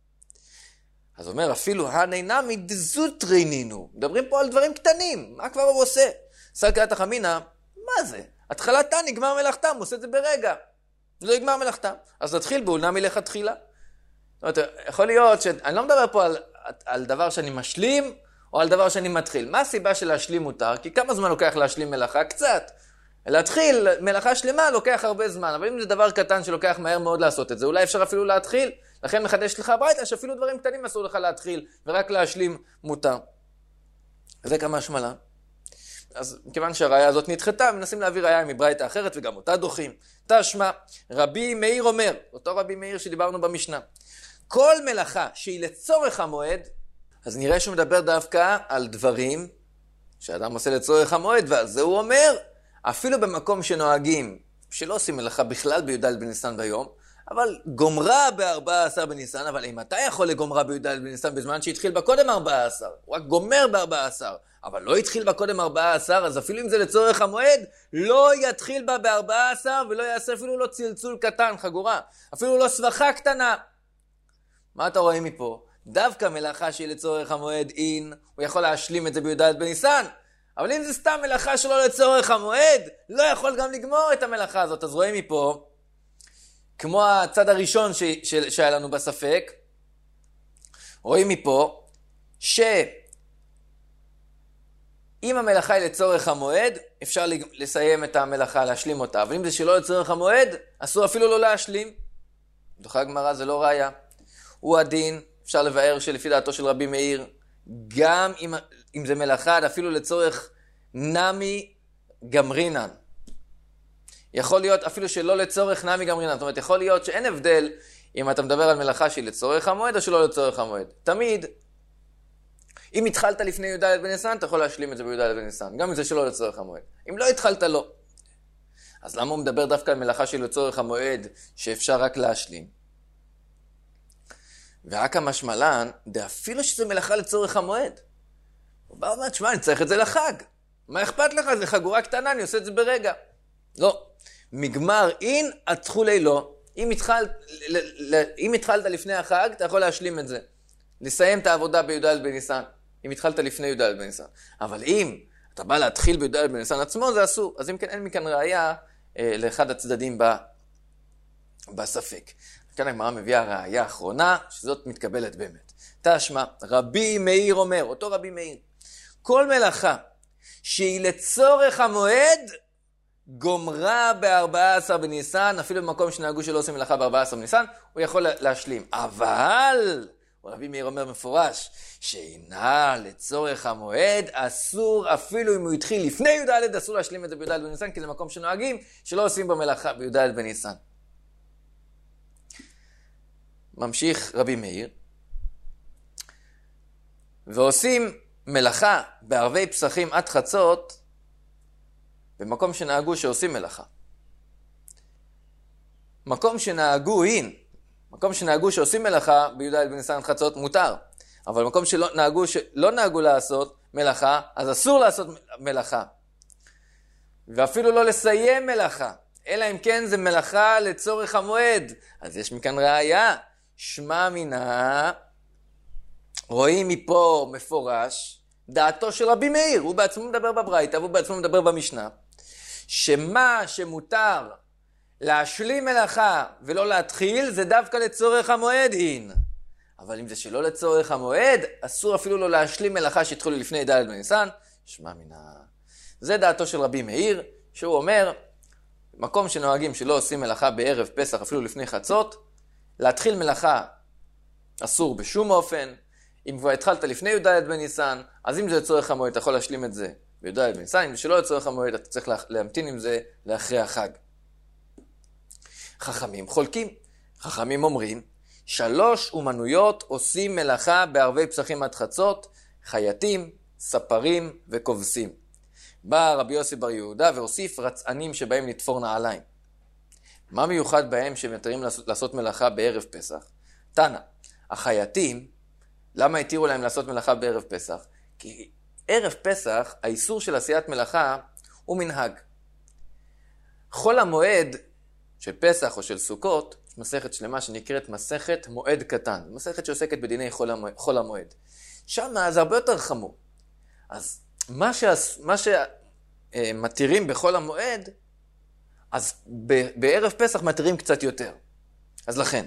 אז אומר, אפילו הנינמי דזוטרי נינו. מדברים פה על דברים קטנים, מה כבר הוא עושה? סלקת החמינה, מה זה? התחלתה נגמר מלאכתם, הוא עושה את זה ברגע. זה נגמר מלאכתם. אז נתחיל בו, נמי לך תחילה. זאת אומרת, יכול להיות אני לא מדבר פה על דבר שאני משלים, או על דבר שאני מתחיל. מה הסיבה של להשלים מותר? כי כמה זמן לוקח להשלים מלאכה? קצת. להתחיל מלאכה שלמה לוקח הרבה זמן, אבל אם זה דבר קטן שלוקח מהר מאוד לעשות את זה, אולי אפשר אפילו להתחיל. לכן מחדש לך הברייתא שאפילו דברים קטנים אסור לך להתחיל, ורק להשלים מותר. זה כמה שמלה. אז מכיוון שהראיה הזאת נדחתה, מנסים להביא ראיה מברייתא אחרת, וגם אותה דוחים. תשמע, רבי מאיר אומר, אותו רבי מאיר שדיברנו במשנה, כל מלאכה שהיא לצורך המועד, אז נראה שהוא מדבר דווקא על דברים שאדם עושה לצורך המועד, ואז זה הוא אומר, אפילו במקום שנוהגים, שלא עושים מלאכה בכלל בי"ד בניסן ביום, אבל גומרה ב14 בניסן, אבל אם אתה יכול לגומרה בי"ד בניסן בזמן שהתחיל בקודם 14, הוא רק גומר ב14, אבל לא התחיל בקודם 14, אז אפילו אם זה לצורך המועד, לא יתחיל בה ב14, ולא יעשה אפילו לא צלצול קטן, חגורה, אפילו לא סבכה קטנה. מה אתה רואה מפה? דווקא מלאכה שהיא לצורך המועד אין, הוא יכול להשלים את זה בי"ד בניסן, אבל אם זה סתם מלאכה שלא לצורך המועד, לא יכול גם לגמור את המלאכה הזאת. אז רואים מפה, כמו הצד הראשון שהיה לנו בספק, רואים מפה שאם המלאכה היא לצורך המועד, אפשר לסיים את המלאכה, להשלים אותה. אבל אם זה שלא לצורך המועד, אסור אפילו לא להשלים. דוחה הגמרא זה לא ראיה. הוא הדין, אפשר לבאר שלפי דעתו של רבי מאיר, גם אם זה מלאכה, אפילו לצורך נמי גמרינן. יכול להיות אפילו שלא לצורך נמי גמרינן. זאת אומרת, יכול להיות שאין הבדל אם אתה מדבר על מלאכה שהיא לצורך המועד או שלא לצורך המועד. תמיד, אם התחלת לפני י"ד בניסן, אתה יכול להשלים את זה בי"ד בניסן, גם אם זה שלא לצורך המועד. אם לא התחלת, לא. אז למה הוא מדבר דווקא על מלאכה שהיא לצורך המועד, שאפשר רק להשלים? ורק המשמלן, אפילו שזה מלאכה לצורך המועד. הוא בא ואומר, תשמע, אני צריך את זה לחג. מה אכפת לך? זה חגורה קטנה, אני עושה את זה ברגע. לא. מגמר אין התחולי לא. אם התחלת לפני החג, אתה יכול להשלים את זה. לסיים את העבודה בי"ד בניסן. אם התחלת לפני י"ד בניסן. אבל אם אתה בא להתחיל בי"ד בניסן עצמו, זה אסור. אז אם כן, אין מכאן ראייה לאחד הצדדים בספק. כאן הגמרא מביאה ראייה האחרונה, שזאת מתקבלת באמת. תשמע, רבי מאיר אומר, אותו רבי מאיר, כל מלאכה שהיא לצורך המועד, גומרה ב-14 בניסן, אפילו במקום שנהגו שלא עושים מלאכה ב-14 בניסן, הוא יכול להשלים. אבל, רבי מאיר אומר מפורש, שאינה לצורך המועד, אסור אפילו אם הוא התחיל לפני י"ד, אסור להשלים את זה בי"ד בניסן, כי זה מקום שנוהגים שלא עושים במלאכה בי"ד בניסן. ממשיך רבי מאיר, ועושים מלאכה בערבי פסחים עד חצות, במקום שנהגו שעושים מלאכה. מקום שנהגו שעושים מלאכה בי"ד בניסן עד חצות מותר, אבל מקום שלא נהגו לעשות מלאכה, אז אסור לעשות מלאכה. ואפילו לא לסיים מלאכה, אלא אם כן זה מלאכה לצורך המועד. אז יש מכאן ראייה, שמע מינה, רואים מפה מפורש, דעתו של רבי מאיר, הוא בעצמו מדבר בברייתא, והוא בעצמו מדבר במשנה, שמה שמותר להשלים מלאכה ולא להתחיל, זה דווקא לצורך המועד אין. אבל אם זה שלא לצורך המועד, אסור אפילו לא להשלים מלאכה שהתחילו לפני י"ד בניסן, שמע מינה. זה דעתו של רבי מאיר, שהוא אומר, מקום שנוהגים שלא עושים מלאכה בערב פסח אפילו לפני חצות, להתחיל מלאכה אסור בשום אופן. אם כבר התחלת לפני י"ד בניסן, אז אם זה לצורך המועד, אתה יכול להשלים את זה בי"ד בניסן. אם זה שלא לצורך המועד, אתה צריך להמתין עם זה לאחרי החג. חכמים חולקים. חכמים אומרים, 3 אומנויות עושים מלאכה בערבי פסחים עד חצות, חייטים, ספרים וכובסים. בא רבי יוסי בר יהודה והוסיף רצענים שבהם לתפור נעליים. מה מיוחד בהם שמתירים לעשות מלאכה בערב פסח? תנא, החייטים, למה התירו להם לעשות מלאכה בערב פסח? כי ערב פסח, האיסור של עשיית מלאכה הוא מנהג. חול המועד של פסח או של סוכות, יש מסכת שלמה שנקראת מסכת מועד קטן. מסכת שעוסקת בדיני חול המועד. שם זה הרבה יותר חמור. אז מה שמתירים בחול המועד, אז בערב פסח מתירים קצת יותר. אז לכן,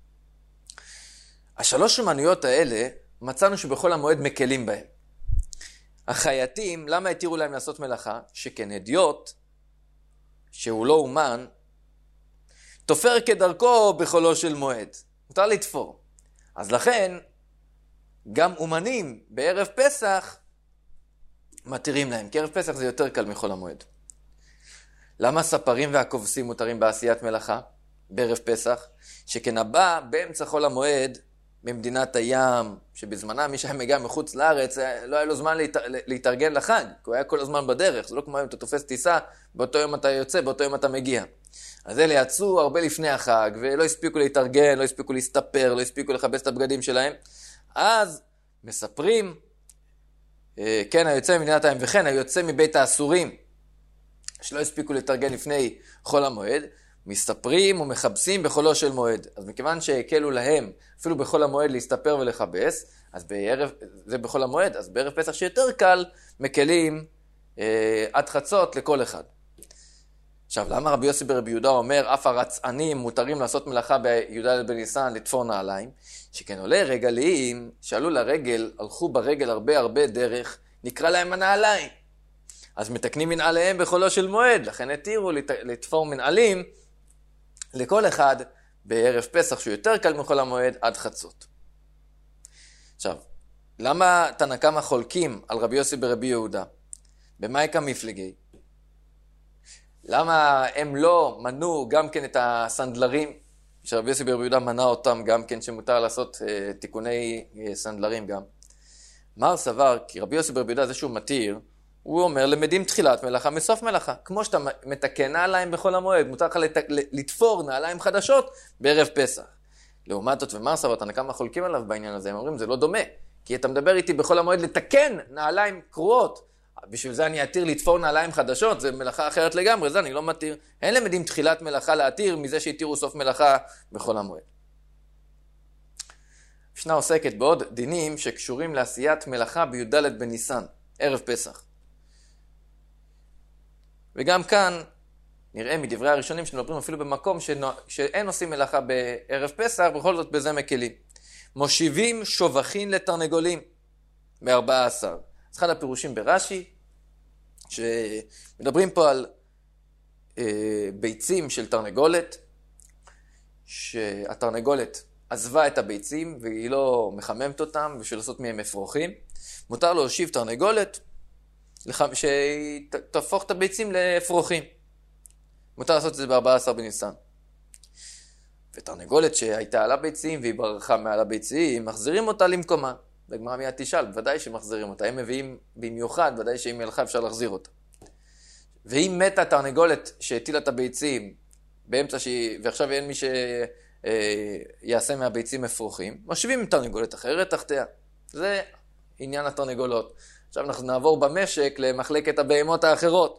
3 אומנויות האלה, מצאנו שבכל המועד מקלים בהם. החייטים, למה התירו להם לעשות מלאכה? שכן הדיוט, שהוא לא אומן, תופר כדרכו בחולו של מועד. מותר לתפור. אז לכן, גם אומנים בערב פסח, מתירים להם. כי ערב פסח זה יותר קל מחול המועד. למה הספרים והכובסים מותרים בעשיית מלאכה בערב פסח? שכן הבא באמצע חול המועד, במדינת הים, שבזמנה מי שהיה מגיע מחוץ לארץ, לא היה לו זמן להתארגן לחג, כי הוא היה כל הזמן בדרך. זה לא כמו היום אתה תופס טיסה, באותו יום אתה יוצא, באותו יום אתה מגיע. אז אלה יצאו הרבה לפני החג, ולא הספיקו להתארגן, לא הספיקו להסתפר, לא הספיקו לכבס את הבגדים שלהם. אז מספרים, כן, היוצא ממדינת הים, וכן, היוצא מבית האסורים, שלא הספיקו להתארגן לפני חול המועד, מסתפרים ומחבסים בחולו של מועד. אז מכיוון שהקלו להם, אפילו בחול המועד להסתפר ולחבס, אז זה בחול המועד, אז בערב פסח שיותר קל, מקלים עד חצות לכל אחד. עכשיו, למה רבי יוסי ברבי יהודה אומר, אף הרצענים מותרים לעשות מלאכה בי"ד בניסן לתפור נעליים? שכן עולי רגלים שעלו לרגל, הלכו ברגל הרבה דרך, נקרא להם הנעליים. אז מתקנים מנעליהם בחולו של מועד, לכן התירו לתפור מנעלים לכל אחד בערב פסח שהוא יותר קל מחול המועד עד חצות. עכשיו, למה תנא קמא חולקים על רבי יוסי ברבי יהודה? במאי מפלגי? למה הם לא מנו גם כן את הסנדלרים שרבי יוסי ברבי יהודה מנה אותם גם כן שמותר לעשות תיקוני סנדלרים גם. מר סבר, כי רבי יוסי ברבי יהודה זה שהוא מתיר, הוא אומר למדים תחילת מלאכה מסוף מלאכה. כמו שאתה מתקן נעליים בכל המועד, מותר לך לתפור נעליים חדשות בערב פסח. לעומת זאת ומר סבר, תנא קמא חולקים עליו בעניין הזה, הם אומרים זה לא דומה, כי אתה מדבר איתי בכל המועד לתקן נעליים קרועות, בשביל זה אני אתיר לתפור נעליים חדשות, זה מלאכה אחרת לגמרי, זה אני לא מתיר. אין למדים תחילת מלאכה להתיר מזה שהתירו סוף מלאכה בכל המועד. משנה עוסקת בעוד דינים שקשורים לעשיית מלאכה בי"ד בניסן, ערב פסח. וגם כאן נראה מדברי הראשונים שמדברים אפילו במקום שאין עושים מלאכה בערב פסח, בכל זאת בזה מקלים. מושיבים שובחין לתרנגולים ב14. אז אחד הפירושים ברש"י, שמדברים פה על ביצים של תרנגולת, שהתרנגולת עזבה את הביצים והיא לא מחממת אותם בשביל לעשות מהם אפרוחים. מותר להושיב תרנגולת שתהפוך את הביצים לאפרוחים. מותר לעשות את זה ב14 בניסן. ותרנגולת שהייתה על הביצים והיא ברחה מעל הביצים, מחזירים אותה למקומה. בגמרא מיד תשאל, ודאי שמחזירים אותה. הם מביאים במיוחד, ודאי שאם ילכה אפשר להחזיר אותה. ואם מתה תרנגולת שהטילה את הביצים באמצע ועכשיו אין מי שיעשה מהביצים אפרוחים, משווים תרנגולת אחרת תחתיה. זה עניין התרנגולות. עכשיו אנחנו נעבור במשק למחלקת הבהמות האחרות.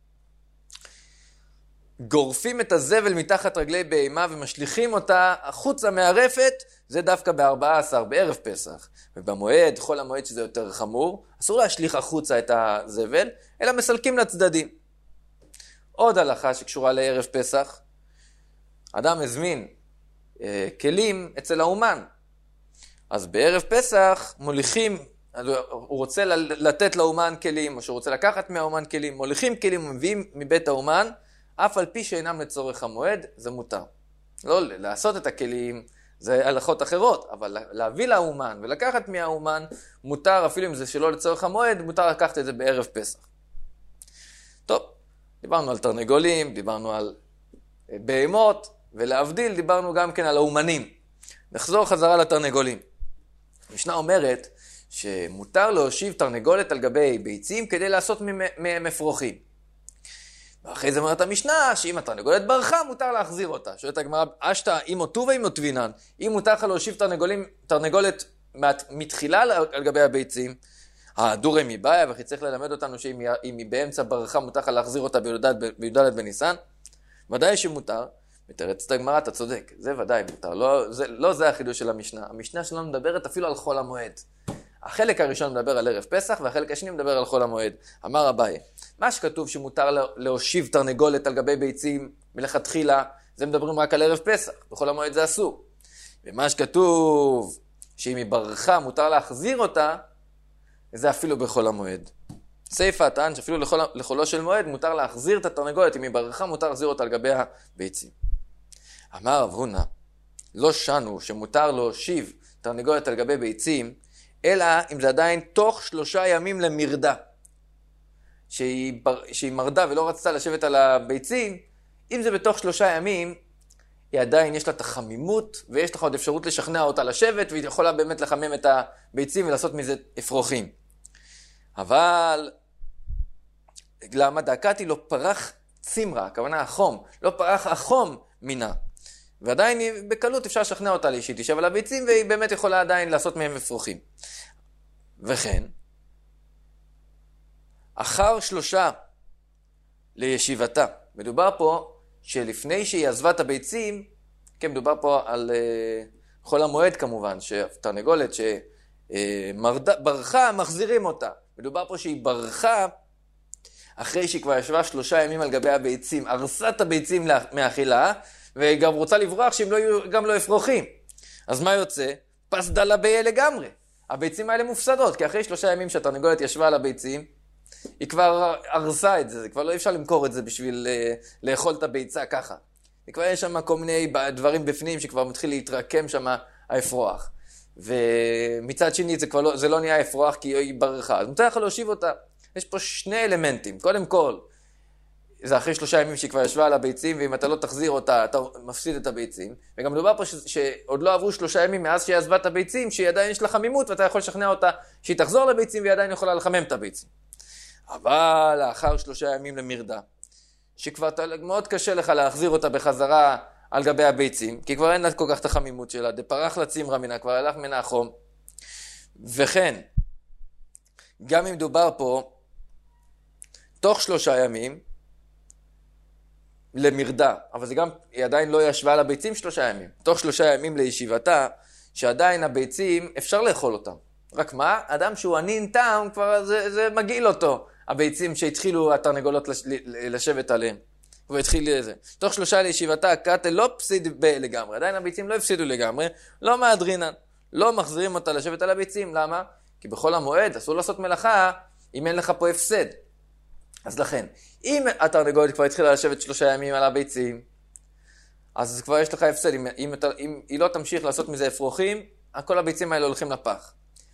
גורפים את הזבל מתחת רגלי בהמה ומשליכים אותה החוצה מהרפת, זה דווקא ב14 בערב פסח. ובמועד, חול המועד שזה יותר חמור, אסור להשליך החוצה את הזבל, אלא מסלקים לצדדים. עוד הלכה שקשורה לערב פסח, אדם הזמין כלים אצל האומן. אז בערב פסח מוליכים, הוא רוצה לתת לאומן כלים, או שהוא רוצה לקחת מהאומן כלים, מוליכים כלים ומביאים מבית האומן, אף על פי שאינם לצורך המועד, זה מותר. לא לעשות את הכלים, זה הלכות אחרות, אבל להביא לאומן ולקחת מהאומן, מותר, אפילו אם זה שלא לצורך המועד, מותר לקחת את זה בערב פסח. טוב, דיברנו על תרנגולים, דיברנו על בהמות, ולהבדיל דיברנו גם כן על האומנים. נחזור חזרה לתרנגולים. המשנה אומרת שמותר להושיב תרנגולת על גבי ביצים כדי לעשות מהם אפרוחים. ואחרי זה אומרת המשנה שאם התרנגולת ברחה מותר להחזיר אותה. שואלת הגמרא, אשתא אימו טובה ואימו טבינן. אם מותר לך להושיב תרנגולת מתחילה על גבי הביצים, הדורי מבעיה, וכי צריך ללמד אותנו שאם היא באמצע ברחה מותר לך להחזיר אותה בי"ד בניסן. ודאי שמותר. מתרצת הגמרא, אתה צודק, זה ודאי מותר. לא זה החידוש של המשנה. המשנה שלנו מדברת אפילו על חול המועד. החלק הראשון מדבר על ערב פסח, והחלק השני מדבר על חול המועד. אמר אביי, מה שכתוב שמותר להושיב תרנגולת על גבי ביצים מלכתחילה, זה מדברים רק על ערב פסח, בחול המועד זה אסור. ומה שכתוב שאם היא ברחה מותר להחזיר אותה, זה אפילו בחול המועד. סייפה טען שאפילו לחולו של מועד מותר להחזיר את התרנגולת, אם היא ברחה מותר להחזיר אותה על גבי הביצים. אמר רב הונא, לא שנו שמותר להושיב תרנגולת על גבי ביצים, אלא אם זה עדיין תוך 3 ימים למרדה. שהיא מרדה ולא רצתה לשבת על הביצים, אם זה בתוך 3 ימים, היא עדיין יש לה את החמימות, ויש לך עוד אפשרות לשכנע אותה לשבת, והיא יכולה באמת לחמם את הביצים ולעשות מזה אפרוחים. אבל למה דקתי לא פרח צימרה, הכוונה החום, לא פרח החום מינה. ועדיין בקלות אפשר לשכנע אותה שהיא תשב על הביצים, והיא באמת יכולה עדיין לעשות מהם אפרוחים. וכן, אחר 3 לישיבתה. מדובר פה שלפני שהיא עזבה את הביצים, כן, מדובר פה על חול המועד כמובן, שתרנגולת שברחה, מחזירים אותה. מדובר פה שהיא ברחה, אחרי שהיא כבר ישבה 3 ימים על גבי הביצים, הרסה את הביצים מאכילה, והיא גם רוצה לברוח שהם גם לא אפרוחים. אז מה יוצא? פס דלה ביה לגמרי. הביצים האלה מופסדות, כי אחרי 3 ימים שהתרנגולת ישבה על הביצים, היא כבר הרסה את זה, כבר לא אפשר למכור את זה בשביל לאכול את הביצה ככה. כבר יש שם כל מיני דברים בפנים שכבר מתחיל להתרקם שם האפרוח. ומצד שני זה לא נהיה אפרוח כי היא ברחה. אז מותר לך להושיב אותה. יש פה 2 אלמנטים. קודם כל, זה אחרי 3 ימים שהיא כבר ישבה על הביצים, ואם אתה לא תחזיר אותה, אתה מפסיד את הביצים. וגם מדובר פה שעוד לא עברו 3 ימים מאז שהיא עזבה את הביצים, שהיא עדיין יש לה חמימות, ואתה יכול לשכנע אותה שהיא תחזור לביצים, והיא עדיין יכולה לחמם את הביצים. אבל לאחר 3 ימים למרדה, שכבר מאוד קשה לך להחזיר אותה בחזרה על גבי הביצים, כי כבר אין לה כל כך את החמימות שלה, דפרח לצימרה מנה, כבר הלך מנה החום. וכן, גם אם דובר פה, תוך 3 ימים, למרדה, אבל זה גם, היא עדיין לא ישבה על הביצים 3 ימים. תוך 3 ימים לישיבתה, שעדיין הביצים, אפשר לאכול אותם. רק מה? אדם שהוא ענין טעם, כבר זה מגעיל אותו. הביצים שהתחילו התרנגולות לשבת עליהם. והתחיל לזה. תוך 3 לישיבתה, הקטל לא פסיד לגמרי. עדיין הביצים לא הפסידו לגמרי. לא מהדרינן. לא מחזירים אותה לשבת על הביצים. למה? כי בכל המועד אסור לעשות מלאכה אם אין לך פה הפסד. אז לכן, אם התרנגולת כבר התחילה לשבת 3 ימים על הביצים, אז כבר יש לך הפסד. אם היא לא תמשיך לעשות מזה אפרוחים, כל הביצים האלה הולכים לפח.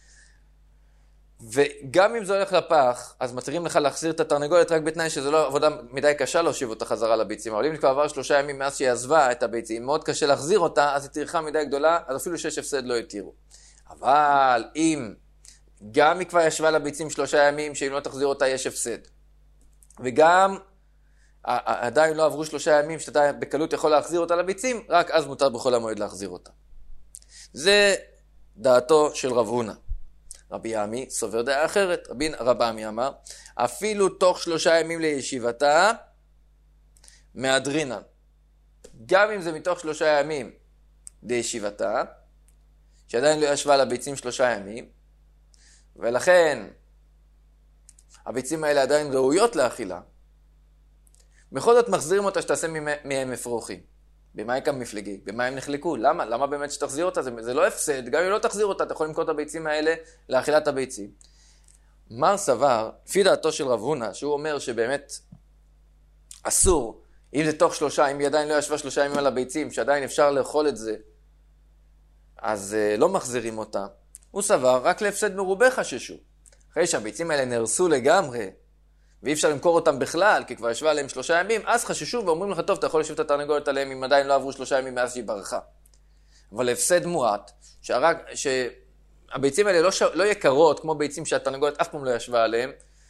וגם אם זה הולך לפח, אז מתירים לך להחזיר את התרנגולת רק בתנאי שזו לא עבודה מדי קשה להושיב אותה חזרה לביצים. אבל אם כבר עבר 3 ימים מאז שהיא עזבה את הביצים, מאוד קשה להחזיר אותה, אז היא טרחה מדי גדולה, אז אפילו שיש הפסד לא יתירו. אבל אם גם היא כבר ישבה לביצים 3 ימים, שאם לא תחזיר אותה יש הפסד. וגם עדיין לא עברו 3 ימים שאתה בקלות יכול להחזיר אותה לביצים, רק אז מותר בכל המועד להחזיר אותה. זה דעתו של רב הונא. רבי עמי סובר דעה אחרת. רב עמי אמר, אפילו תוך 3 ימים לישיבתה, מהדרינן. גם אם זה מתוך 3 ימים לישיבתה, שעדיין לא ישבה לביצים 3 ימים, ולכן הביצים האלה עדיין ראויות לאכילה, בכל זאת מחזירים אותה שתעשה מהם אפרוחים. במה היא כאן מפלגי? במה הם נחלקו? למה? למה באמת שתחזיר אותה? זה לא הפסד. גם אם לא תחזיר אותה, אתה יכול למכור את הביצים האלה לאכילת הביצים. מר סבר, לפי דעתו של רב הונא, שהוא אומר שבאמת אסור, אם זה תוך 3, אם היא עדיין לא ישבה 3 ימים על הביצים, שעדיין אפשר לאכול את זה, אז לא מחזירים אותה. הוא סבר, רק להפסד מרובה חששו. אחרי שהביצים האלה נהרסו לגמרי, ואי אפשר למכור אותם בכלל, כי כבר ישבה עליהם 3 ימים, אז חששו ואומרים לך, טוב, אתה יכול לשבת את התרנגולת עליהם אם עדיין לא עברו 3 ימים מאז שהיא ברחה. אבל הפסד מועט, שהביצים האלה לא יקרות, כמו ביצים שהתרנגולת אף פעם לא ישבה עליהם,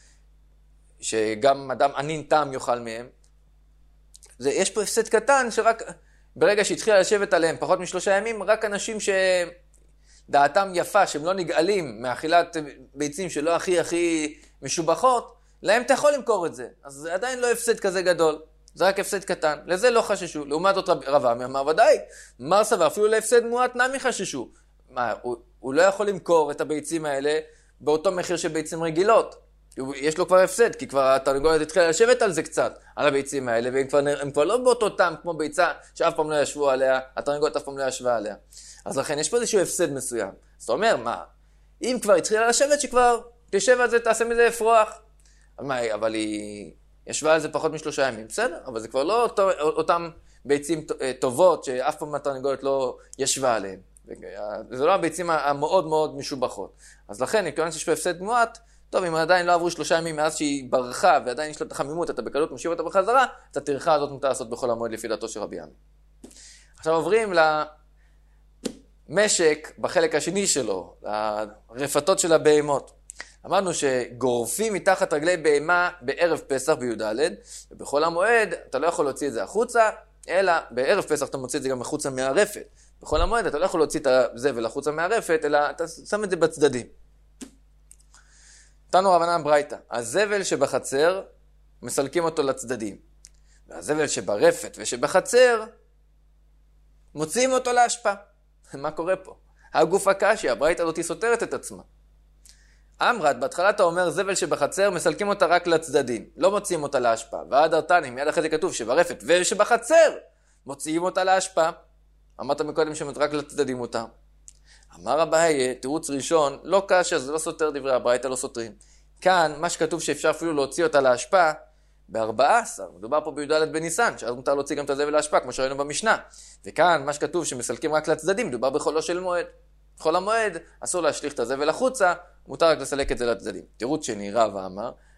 שגם אדם ענין טעם יאכל מהם. יש פה הפסד קטן, שרק ברגע שהתחילה לשבת עליהם פחות מ3 ימים, רק אנשים שדעתם יפה, שהם לא נגאלים מאכילת ביצים שלא הכי משובחות, להם אתה יכול למכור את זה. אז זה עדיין לא הפסד כזה גדול. זה רק הפסד קטן. לזה לא חששו. לעומת זאת רב עמי אמר, ודאי, מר סבר, אפילו להפסד מועט נמי חששו. מה, הוא לא יכול למכור את הביצים האלה באותו מחיר של ביצים רגילות. יש לו כבר הפסד, כי כבר התרנגולת התחילה לשבת על זה קצת, על הביצים האלה, והם כבר לא באותו טעם כמו ביצה שאף פעם לא ישבו עליה, התרנגולת אף פעם לא ישבה עליה. אז לכן יש פה איזשהו הפסד מסוים. אז אתה אומר, מה? אם כבר התחילה לשבת, שכבר תשב על זה, תעשה מזה אפרוח. אבל היא ישבה על זה פחות מ3 ימים, בסדר, אבל זה כבר לא אותם ביצים טובות שאף פעם התרנגולת לא ישבה עליהן. זה לא הביצים המאוד מאוד משובחות. אז לכן, מכיוון שיש פה הפסד מועט, טוב, אם עדיין לא עברו 3 ימים מאז שהיא ברחה ועדיין יש לה את החמימות, אתה בקלות משיב אותה בחזרה, את הטרחה הזאת מותר לעשות בכל המועד לפי דעתו של רבי עמי. עכשיו עוברים למשק בחלק השני שלו, לרפתות של הבהמות. אמרנו שגורפים מתחת רגלי בהמה בערב פסח בי"ד, ובכל המועד אתה לא יכול להוציא את זה החוצה, אלא בערב פסח אתה מוציא את זה גם החוצה מהרפת. בכל המועד אתה לא יכול להוציא את הזבל החוצה מהרפת, אלא אתה שם את זה בצדדים. תנו רבנן ברייתא, הזבל שבחצר מסלקים אותו לצדדים, והזבל שברפת ושבחצר מוציאים אותו להשפעה. מה קורה פה? הגוף הקשי, הברייתא הזאת סותרת את עצמה. אמרת, בהתחלה אתה אומר זבל שבחצר מסלקים אותה רק לצדדים, לא מוציאים אותה להשפעה. ועד ארתני, מיד אחרי זה כתוב שברפת ושבחצר מוציאים אותה להשפעה. אמרת מקודם רק לצדדים אותה. אמר אביי, תירוץ ראשון, לא קשה, זה לא סותר דברי הברייתא, לא סותרים. כאן, מה שכתוב שאפשר אפילו להוציא אותה להשפעה, ב14, מדובר פה בי"ד בניסן, שאז מותר להוציא גם את הזבל להשפעה, כמו שראינו במשנה. וכאן, מה שכתוב שמסלקים רק לצדדים, מדובר בחולו של מועד. בכל המועד, אסור להשליך את הזבל החוצה, מותר רק לסלק את זה לצדדים. תירוץ שני, רבא אמר,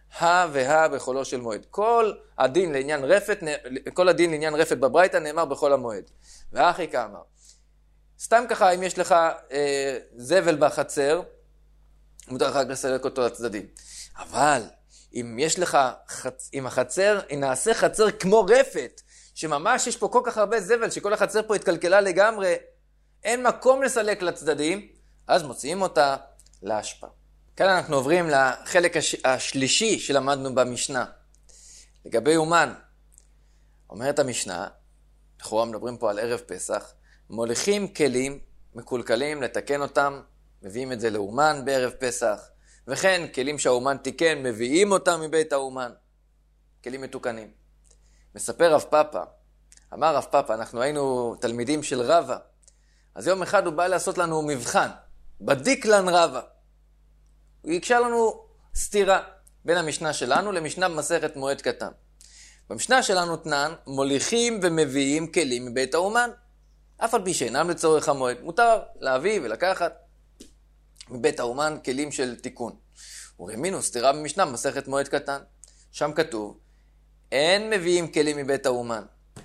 והא בחולו של מועד. כל הדין לעניין רפת בברייתא נאמר בחול המועד. ואחי כאמר. סתם ככה, אם יש לך זבל בחצר, מותר לך לסלק אותו לצדדים. אבל אם יש לך, אם החצר, אם נעשה חצר כמו רפת, שממש יש פה כל כך הרבה זבל, שכל החצר פה התקלקלה לגמרי, אין מקום לסלק לצדדים, אז מוציאים אותה להשפעה. כאן אנחנו עוברים לחלק השלישי שלמדנו במשנה. לגבי אומן, אומרת המשנה, לכאורה מדברים פה על ערב פסח, מוליכים כלים מקולקלים לתקן אותם, מביאים את זה לאומן בערב פסח, וכן כלים שהאומן תיקן, מביאים אותם מבית האומן, כלים מתוקנים. מספר רב פאפה, אמר רב פאפה, אנחנו היינו תלמידים של רבא, אז יום אחד הוא בא לעשות לנו מבחן, בדיקלן רבא. הוא יקשה לנו סתירה בין המשנה שלנו למשנה במסכת מועד קטן. במשנה שלנו תנן, מוליכים ומביאים כלים מבית האומן, אף על פי שאינם לצורך המועד. מותר להביא ולקחת מבית האומן כלים של תיקון. ורמינו סתירה במשנה במסכת מועד קטן. שם כתוב, אין מביאים כלים מבית האומן.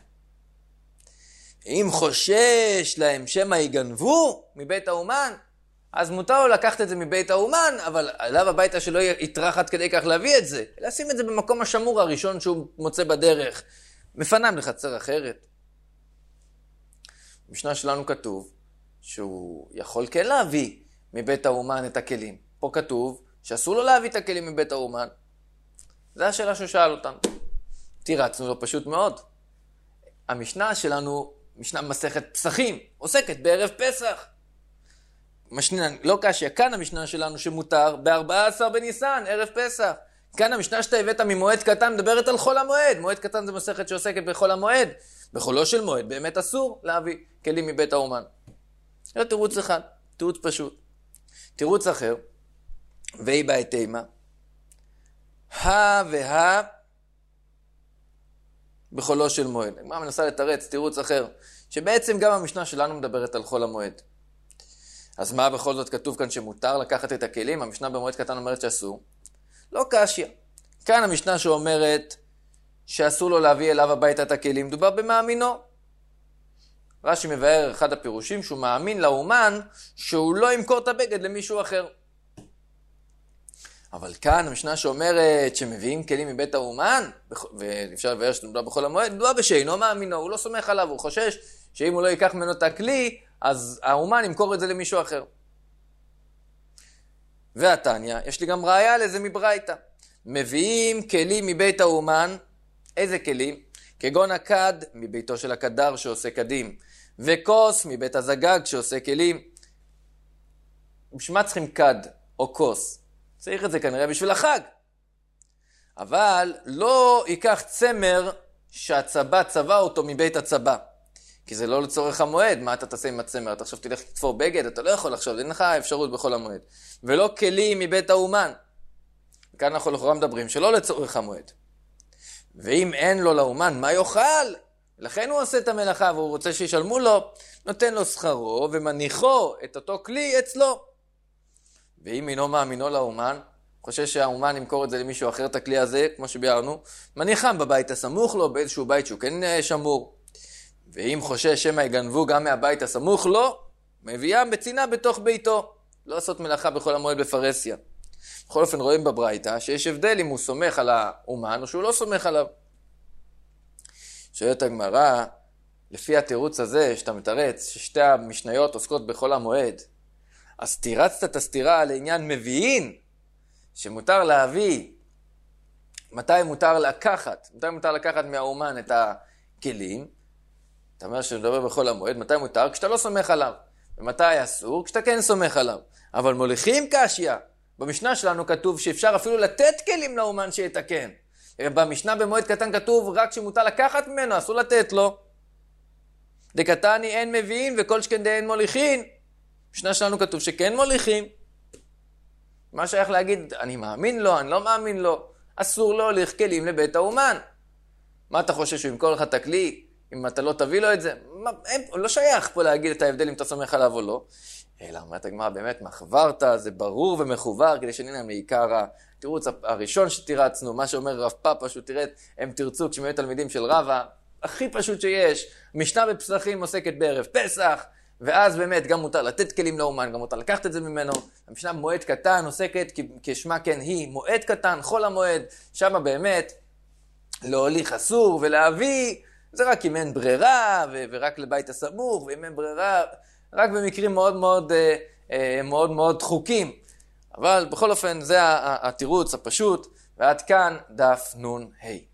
אם חושש להם שמא יגנבו מבית האומן, אז מותר לו לקחת את זה מבית האומן, אבל עליו הביתה שלא יטרח עד כדי כך להביא את זה. לשים את זה במקום השמור הראשון שהוא מוצא בדרך. מפנם לחצר אחרת. במשנה שלנו כתוב שהוא יכול כן להביא מבית האומן את הכלים. פה כתוב שאסור לו להביא את הכלים מבית האומן. זו השאלה שהוא שאל אותנו. תירצנו לו פשוט מאוד. המשנה שלנו, משנה מסכת פסחים, עוסקת בערב פסח. משנה, לא קשיא, כאן המשנה שלנו שמותר ב-14 בניסן, ערב פסח. כאן המשנה שאתה הבאת ממועד קטן מדברת על חול המועד. מועד קטן זה מסכת שעוסקת בחול המועד. בחולו של מועד באמת אסור להביא כלים מבית האומן. זה תירוץ אחד, תירוץ פשוט. תירוץ אחר, והיא בעת אימה, והא בחולו של מועד. הגמרא מנסה לתרץ תירוץ אחר, שבעצם גם המשנה שלנו מדברת על חול המועד. אז מה בכל זאת כתוב כאן שמותר לקחת את הכלים? המשנה במועד קטן אומרת שאסור. לא קשיא. כאן המשנה שאומרת שאסור לו להביא אליו הביתה את הכלים, מדובר במאמינו. רש"י מבאר אחד הפירושים שהוא מאמין לאומן שהוא לא ימכור את הבגד למישהו אחר. אבל כאן המשנה שאומרת שמביאים כלים מבית האומן, ואפשר לבאר שמדובר בחול המועד, מדובר בשאינו מאמינו, הוא לא סומך עליו, הוא חושש שאם הוא לא ייקח ממנו את הכלי, אז האומן ימכור את זה למישהו אחר. והתניא, יש לי גם ראיה לזה מברייתא. מביאים כלים מבית האומן, איזה כלים? כגון הכד מביתו של הכדר שעושה כדים, וכוס מבית הזגג שעושה כלים. בשביל מה צריכים כד או כוס? צריך את זה כנראה בשביל החג. אבל לא ייקח צמר שהצבא צבע אותו מבית הצבא. כי זה לא לצורך המועד. מה אתה תעשה עם הצמר? אתה עכשיו תלך לתפור בגד? אתה לא יכול לחשוב, אין לך אפשרות בכל המועד. ולא כלים מבית האומן. כאן אנחנו לכאורה מדברים שלא לצורך המועד. ואם אין לו לאומן, מה יאכל? לכן הוא עושה את המלאכה והוא רוצה שישלמו לו, נותן לו שכרו ומניחו את אותו כלי אצלו. ואם אינו מאמינו לאומן, חושש שהאומן ימכור את זה למישהו אחר את הכלי הזה, כמו שביארנו, מניחם בבית הסמוך לו, באיזשהו בית שהוא כן שמור. ואם חושש שמא יגנבו גם מהבית הסמוך לו, מביאם בצינה בתוך ביתו. לא לעשות מלאכה בכל המועד בפרסיה. בכל אופן רואים בברייתא שיש הבדל אם הוא סומך על האומן או שהוא לא סומך עליו. שואלת הגמרא, לפי התירוץ הזה שאתה מתרץ, ששתי המשניות עוסקות בכל המועד, אז תירצת את הסתירה לעניין מביאים, שמותר להביא, מתי מותר לקחת מהאומן את הכלים, אתה אומר שמדבר בכל המועד, מתי מותר? כשאתה לא סומך עליו. ומתי אסור? כשאתה כן סומך עליו. אבל מוליכים קשיא. במשנה שלנו כתוב שאפשר אפילו לתת כלים לאומן שיתקן. במשנה במועד קטן כתוב רק שמותר לקחת ממנו, אסור לתת לו. דקתני אין מביאים וכל שכן דאין מוליכים. במשנה שלנו כתוב שכן מוליכים. מה שייך להגיד, אני מאמין לו, אני לא מאמין לו. אסור להוליך כלים לבית האומן. מה אתה חושב שהוא ימכור לך את הכלי? אם אתה לא תביא לו את זה? לא שייך פה להגיד את ההבדל אם אתה סומך עליו או לא. אלא אומרת הגמרא, באמת מחברת, זה ברור ומחובר, כדי שנהנה מעיקר התירוץ הראשון שתירצנו, מה שאומר רב פאפא, שהוא תראה, הם תרצו כשהם היו תלמידים של רבא, הכי פשוט שיש, משנה בפסחים עוסקת בערב פסח, ואז באמת גם מותר לתת כלים לאומן, גם מותר לקחת את זה ממנו. המשנה במועד קטן עוסקת כשמה כן היא, מועד קטן, חול המועד, שם באמת להוליך אסור ולהביא, זה רק אם אין ברירה, ורק לבית הסמוך, ואם אין ברירה, רק במקרים מאוד מאוד, מאוד מאוד דחוקים. אבל בכל אופן זה התירוץ הפשוט, ועד כאן דף נ"ה.